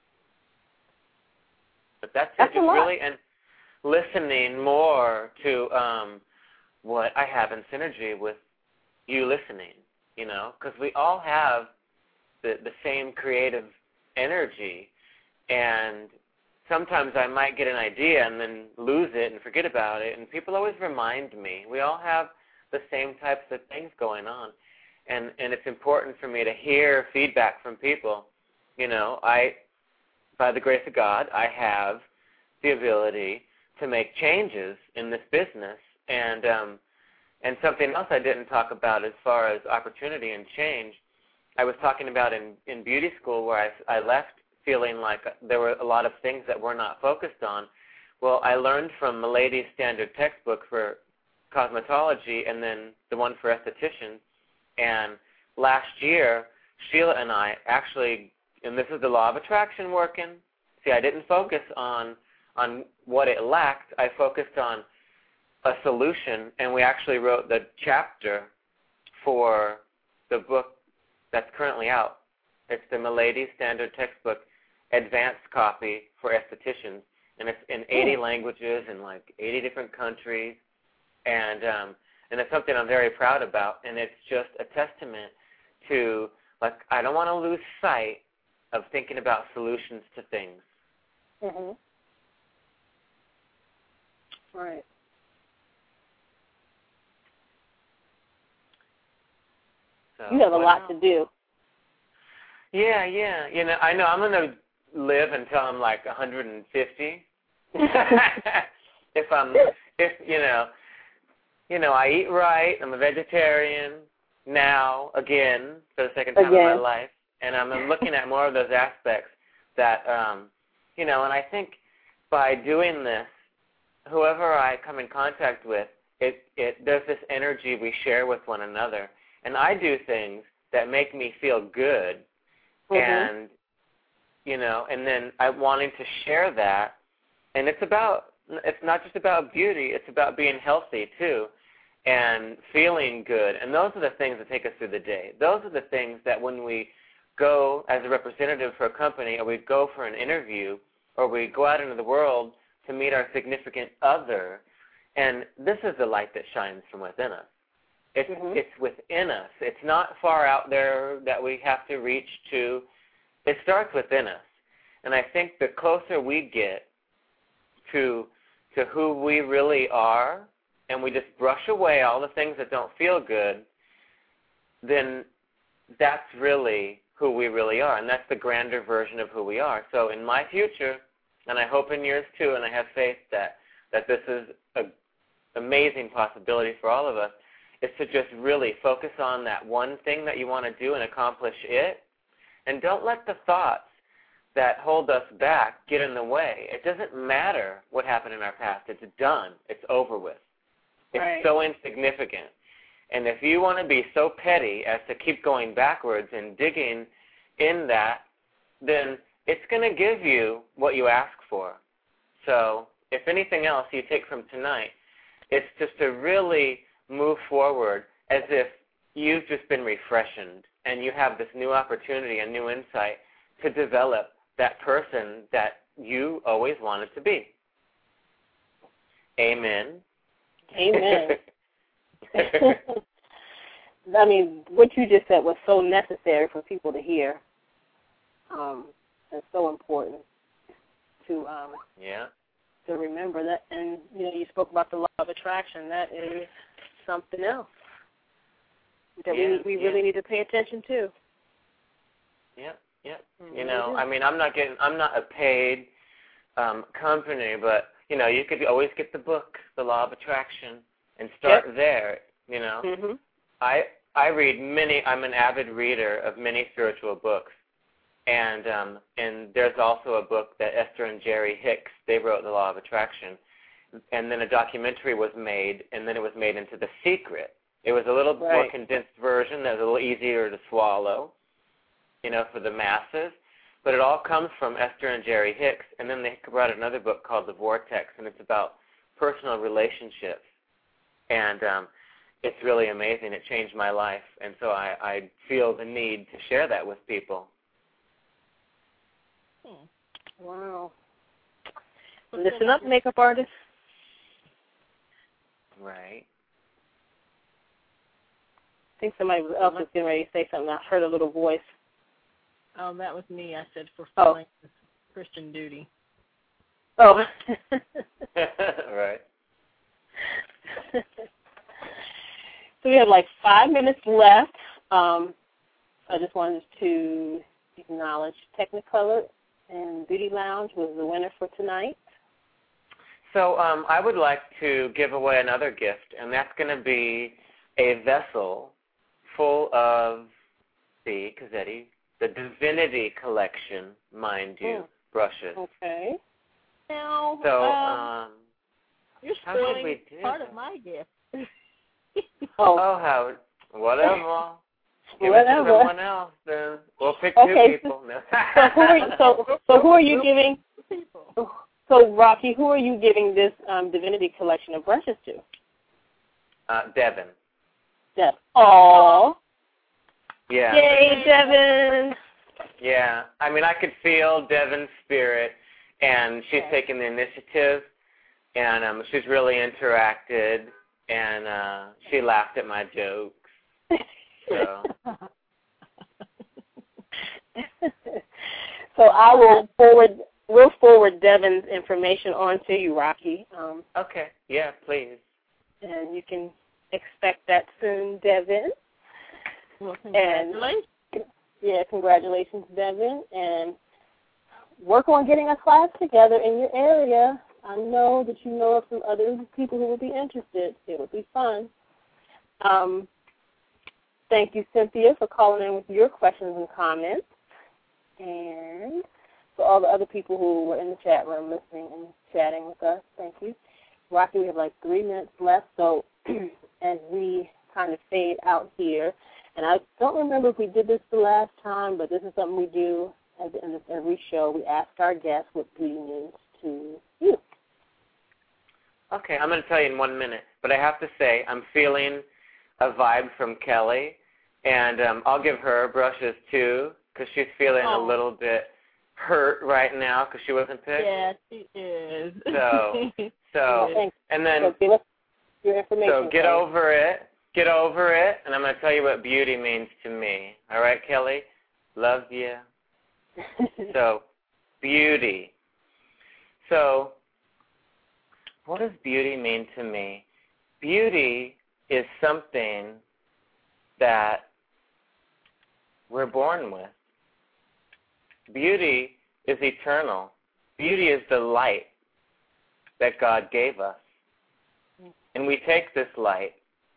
but that's, that's it, just really, and listening more to um, what I have in synergy with you listening, you know, because we all have the, the same creative energy, and sometimes I might get an idea and then lose it and forget about it, and people always remind me. We all have the same types of things going on, and, and it's important for me to hear feedback from people. You know, I, by the grace of God, I have the ability to make changes in this business, and um, and something else I didn't talk about as far as opportunity and change, I was talking about in, in beauty school where I, I left feeling like there were a lot of things that we're not focused on. Well, I learned from Milady's standard textbook for cosmetology and then the one for estheticians, and last year, Sheila and I actually, and this is the law of attraction working, see, I didn't focus on on what it lacked. I focused on a solution, and we actually wrote the chapter for the book that's currently out. It's the Milady Standard Textbook Advanced Copy for Estheticians, and it's in eighty languages in like eighty different countries, and um, and it's something I'm very proud about, and it's just a testament to, like, I don't want to lose sight of thinking about solutions to things. Mhm. Right. So, you have a lot else? to do. Yeah, yeah. You know, I know I'm going to live until I'm like one hundred fifty. if I'm, if, you know, you know, I eat right. I'm a vegetarian now, again, for the second time again. in my life. And I'm, I'm looking at more of those aspects that, um, you know, and I think by doing this, whoever I come in contact with, it, it there's this energy we share with one another. And I do things that make me feel good. Mm-hmm. And, you know, and then I wanting to share that. And it's about, it's not just about beauty, it's about being healthy too and feeling good. And those are the things that take us through the day. Those are the things that when we go as a representative for a company, or we go for an interview, or we go out into the world to meet our significant other, and this is the light that shines from within us. It's, mm-hmm. it's within us. It's not far out there that we have to reach to. It starts within us. And I think the closer we get to to who we really are, and we just brush away all the things that don't feel good, then that's really who we really are, and that's the grander version of who we are. So in my future, and I hope in yours too, and I have faith that, that this is an amazing possibility for all of us, is to just really focus on that one thing that you want to do and accomplish it, and don't let the thoughts that hold us back get in the way. It doesn't matter what happened in our past. It's done. It's over with. It's right. so insignificant. And if you want to be so petty as to keep going backwards and digging in that, then it's going to give you what you ask for. So if anything else you take from tonight, it's just to really move forward as if you've just been refreshened and you have this new opportunity and new insight to develop that person that you always wanted to be. Amen. Amen. I mean, what you just said was so necessary for people to hear. Um, it's so important to um, yeah. to remember that. And you know, you spoke about the law of attraction. That is something else that yeah, we we yeah. really need to pay attention to. Yeah, yeah. Mm-hmm. You know, I mean, I'm not getting, I'm not a paid um, company, but you know, you could always get the book, The Law of Attraction, and start yep. there. You know, mm-hmm. I I read many. I'm an avid reader of many spiritual books, and um, and there's also a book that Esther and Jerry Hicks, they wrote, The Law of Attraction, and then a documentary was made, and then it was made into The Secret. It was a little right. more condensed version that was a little easier to swallow, you know, for the masses. But it all comes from Esther and Jerry Hicks, and then they brought another book called The Vortex, and it's about personal relationships. And um, it's really amazing. It changed my life, and so I, I feel the need to share that with people. Hmm. Wow. Listen up, makeup artists. Right. I think somebody else was getting ready to say something. I heard a little voice. Oh, that was me. I said fulfilling oh. Christian duty. Oh. Right. So we have like five minutes left. Um, I just wanted to acknowledge Technicolor and Beauty Lounge was the winner for tonight. So um, I would like to give away another gift, and that's going to be a vessel full of the Cazzetti, the Divinity Collection, mind you, oh. brushes. Okay. Now, So um, um, you're how should spoiling we do part that? of my gift. Oh, Oh, how, whatever. Give whatever. it to someone else, then. We'll pick Okay, two people. No. So who are you, so, so who are you giving? People. So Rocky, who are you giving this um, Divinity Collection of brushes to? Uh, Devin. Deb. Aww. Yeah. Yay, Devin. Yeah. I mean, I could feel Devin's spirit, and she's Okay. taken the initiative, and um, she's really interacted, and uh, she laughed at my jokes. So. So I will forward. We'll forward Devin's information on to you, Rocky. Um, Okay. Yeah, please. and you can expect that soon, Devin. Well, congratulations. And yeah, congratulations, Devin. And work on getting a class together in your area. I know that you know of some other people who would be interested. It would be fun. Um, thank you, Cynthia, for calling in with your questions and comments. And for all the other people who were in the chat room listening and chatting with us, thank you. Rocky, we have like three minutes left, so as we kind of fade out here, and I don't remember if we did this the last time, but this is something we do at the end of every show. We ask our guests what beauty means to you. Okay, I'm going to tell you in one minute, but I have to say I'm feeling a vibe from Kelly, and um, I'll give her brushes too because she's feeling Oh. a little bit hurt right now because she wasn't picked. Yeah, she is. So, so, Thanks. and then, So give us your information. so get Kelly. over it, get over it, and I'm going to tell you what beauty means to me. All right, Kelly? Love you. So, beauty. So, what does beauty mean to me? Beauty is something that we're born with. Beauty is eternal. Beauty is the light that God gave us. And we take this light,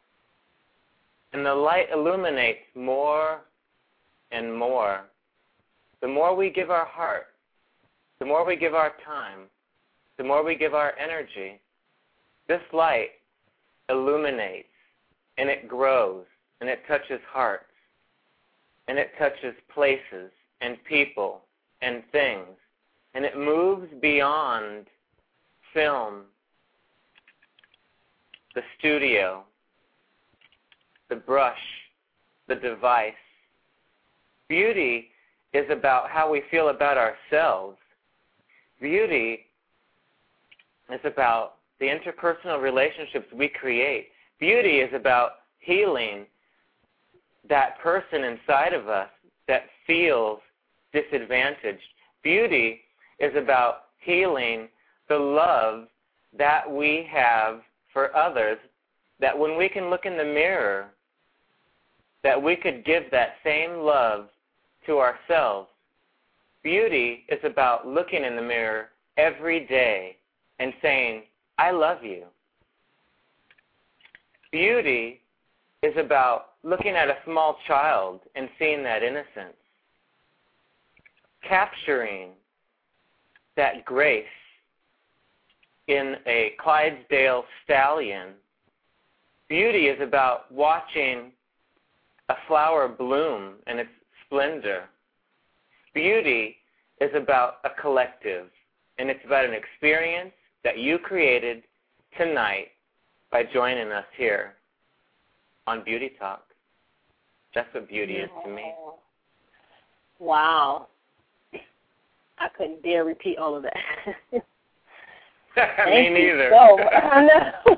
and the light illuminates more and more. The more we give our heart, the more we give our time, the more we give our energy, this light illuminates, and it grows, and it touches hearts, and it touches places and people and things, and it moves beyond film, the studio, the brush, the device. Beauty is about how we feel about ourselves. Beauty is about the interpersonal relationships we create. Beauty is about healing that person inside of us that feels disadvantaged. Beauty is about healing the love that we have for others, that when we can look in the mirror, that we could give that same love to ourselves. Beauty is about looking in the mirror every day and saying, I love you. Beauty is about looking at a small child and seeing that innocence, capturing that grace in a Clydesdale stallion. Beauty is about watching a flower bloom in its splendor. Beauty is about a collective, and it's about an experience that you created tonight by joining us here on Beauty Talk. That's what beauty is to me. Wow. I couldn't dare repeat all of that. Me neither. So, I know.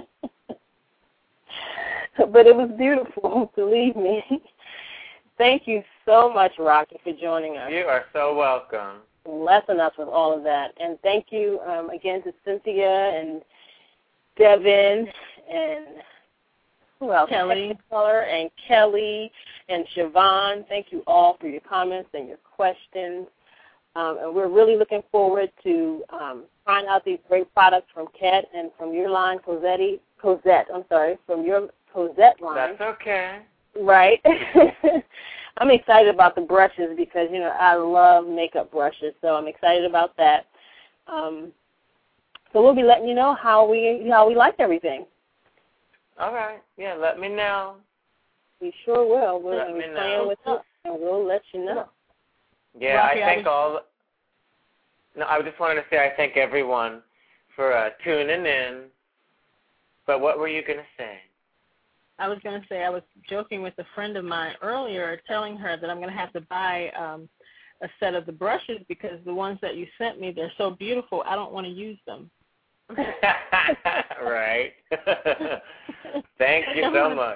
But it was beautiful, believe me. Thank you so much, Rocky, for joining us. You are so welcome. blessing us with all of that. And thank you um, again to Cynthia and Devin and who else? Kelly. And Kelly and Siobhan. Thank you all for your comments and your questions. Um, and we're really looking forward to um, trying out these great products from Kat and from your line, Cosette. Cosette, I'm sorry, from your Cosette line. That's okay. Right. I'm excited about the brushes because, you know, I love makeup brushes, so I'm excited about that. Um, so we'll be letting you know how we how we like everything. All right. Yeah, let me know. We sure will. We'll let be me playing know. with it, and we'll let you know. Yeah, Rocky, I thank I all. No, I just wanted to say I thank everyone for uh, tuning in. But what were you going to say? I was going to say I was joking with a friend of mine earlier, telling her that I'm going to have to buy um, a set of the brushes because the ones that you sent me, they're so beautiful, I don't want to use them. Right. Thank you so much.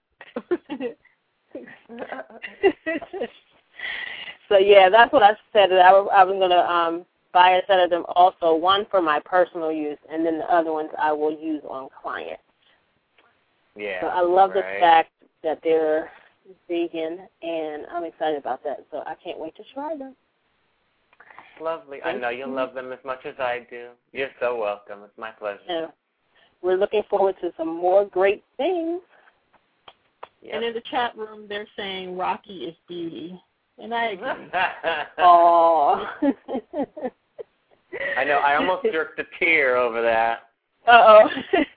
So, yeah, that's what I said. I was, I was going to um, buy a set of them also, one for my personal use, and then the other ones I will use on clients. Yeah. So I love right. the fact that they're vegan, and I'm excited about that. So I can't wait to try them. Lovely. Thank I know you'll you. love them as much as I do. You're so welcome. It's my pleasure. Yeah. We're looking forward to some more great things. Yep. And in the chat room, they're saying Rocky is beauty. And I agree. Oh. I know. I almost jerked a tear over that. Uh-oh.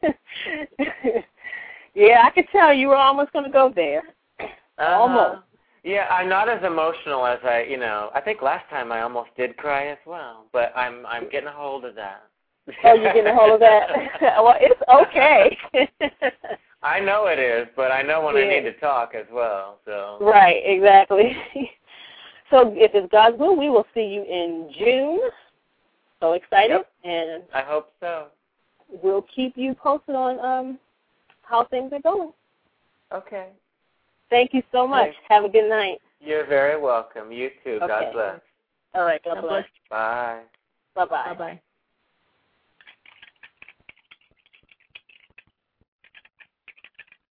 Yeah, I could tell you were almost going to go there. Uh-huh. Almost. Yeah, I'm not as emotional as I, you know, I think last time I almost did cry as well, but I'm I'm getting a hold of that. Oh, you're getting a hold of that? Well, it's okay. I know it is, but I know when yeah. I need to talk as well. So Right, exactly. So if it's God's will, we will see you in June. So excited. Yep. And I hope so. we'll keep you posted on um, how things are going. Okay. Thank you so much. Thanks. Have a good night. You're very welcome. You too. Okay. God bless. All right. God, God bless. bless. Bye. Bye-bye. Bye-bye.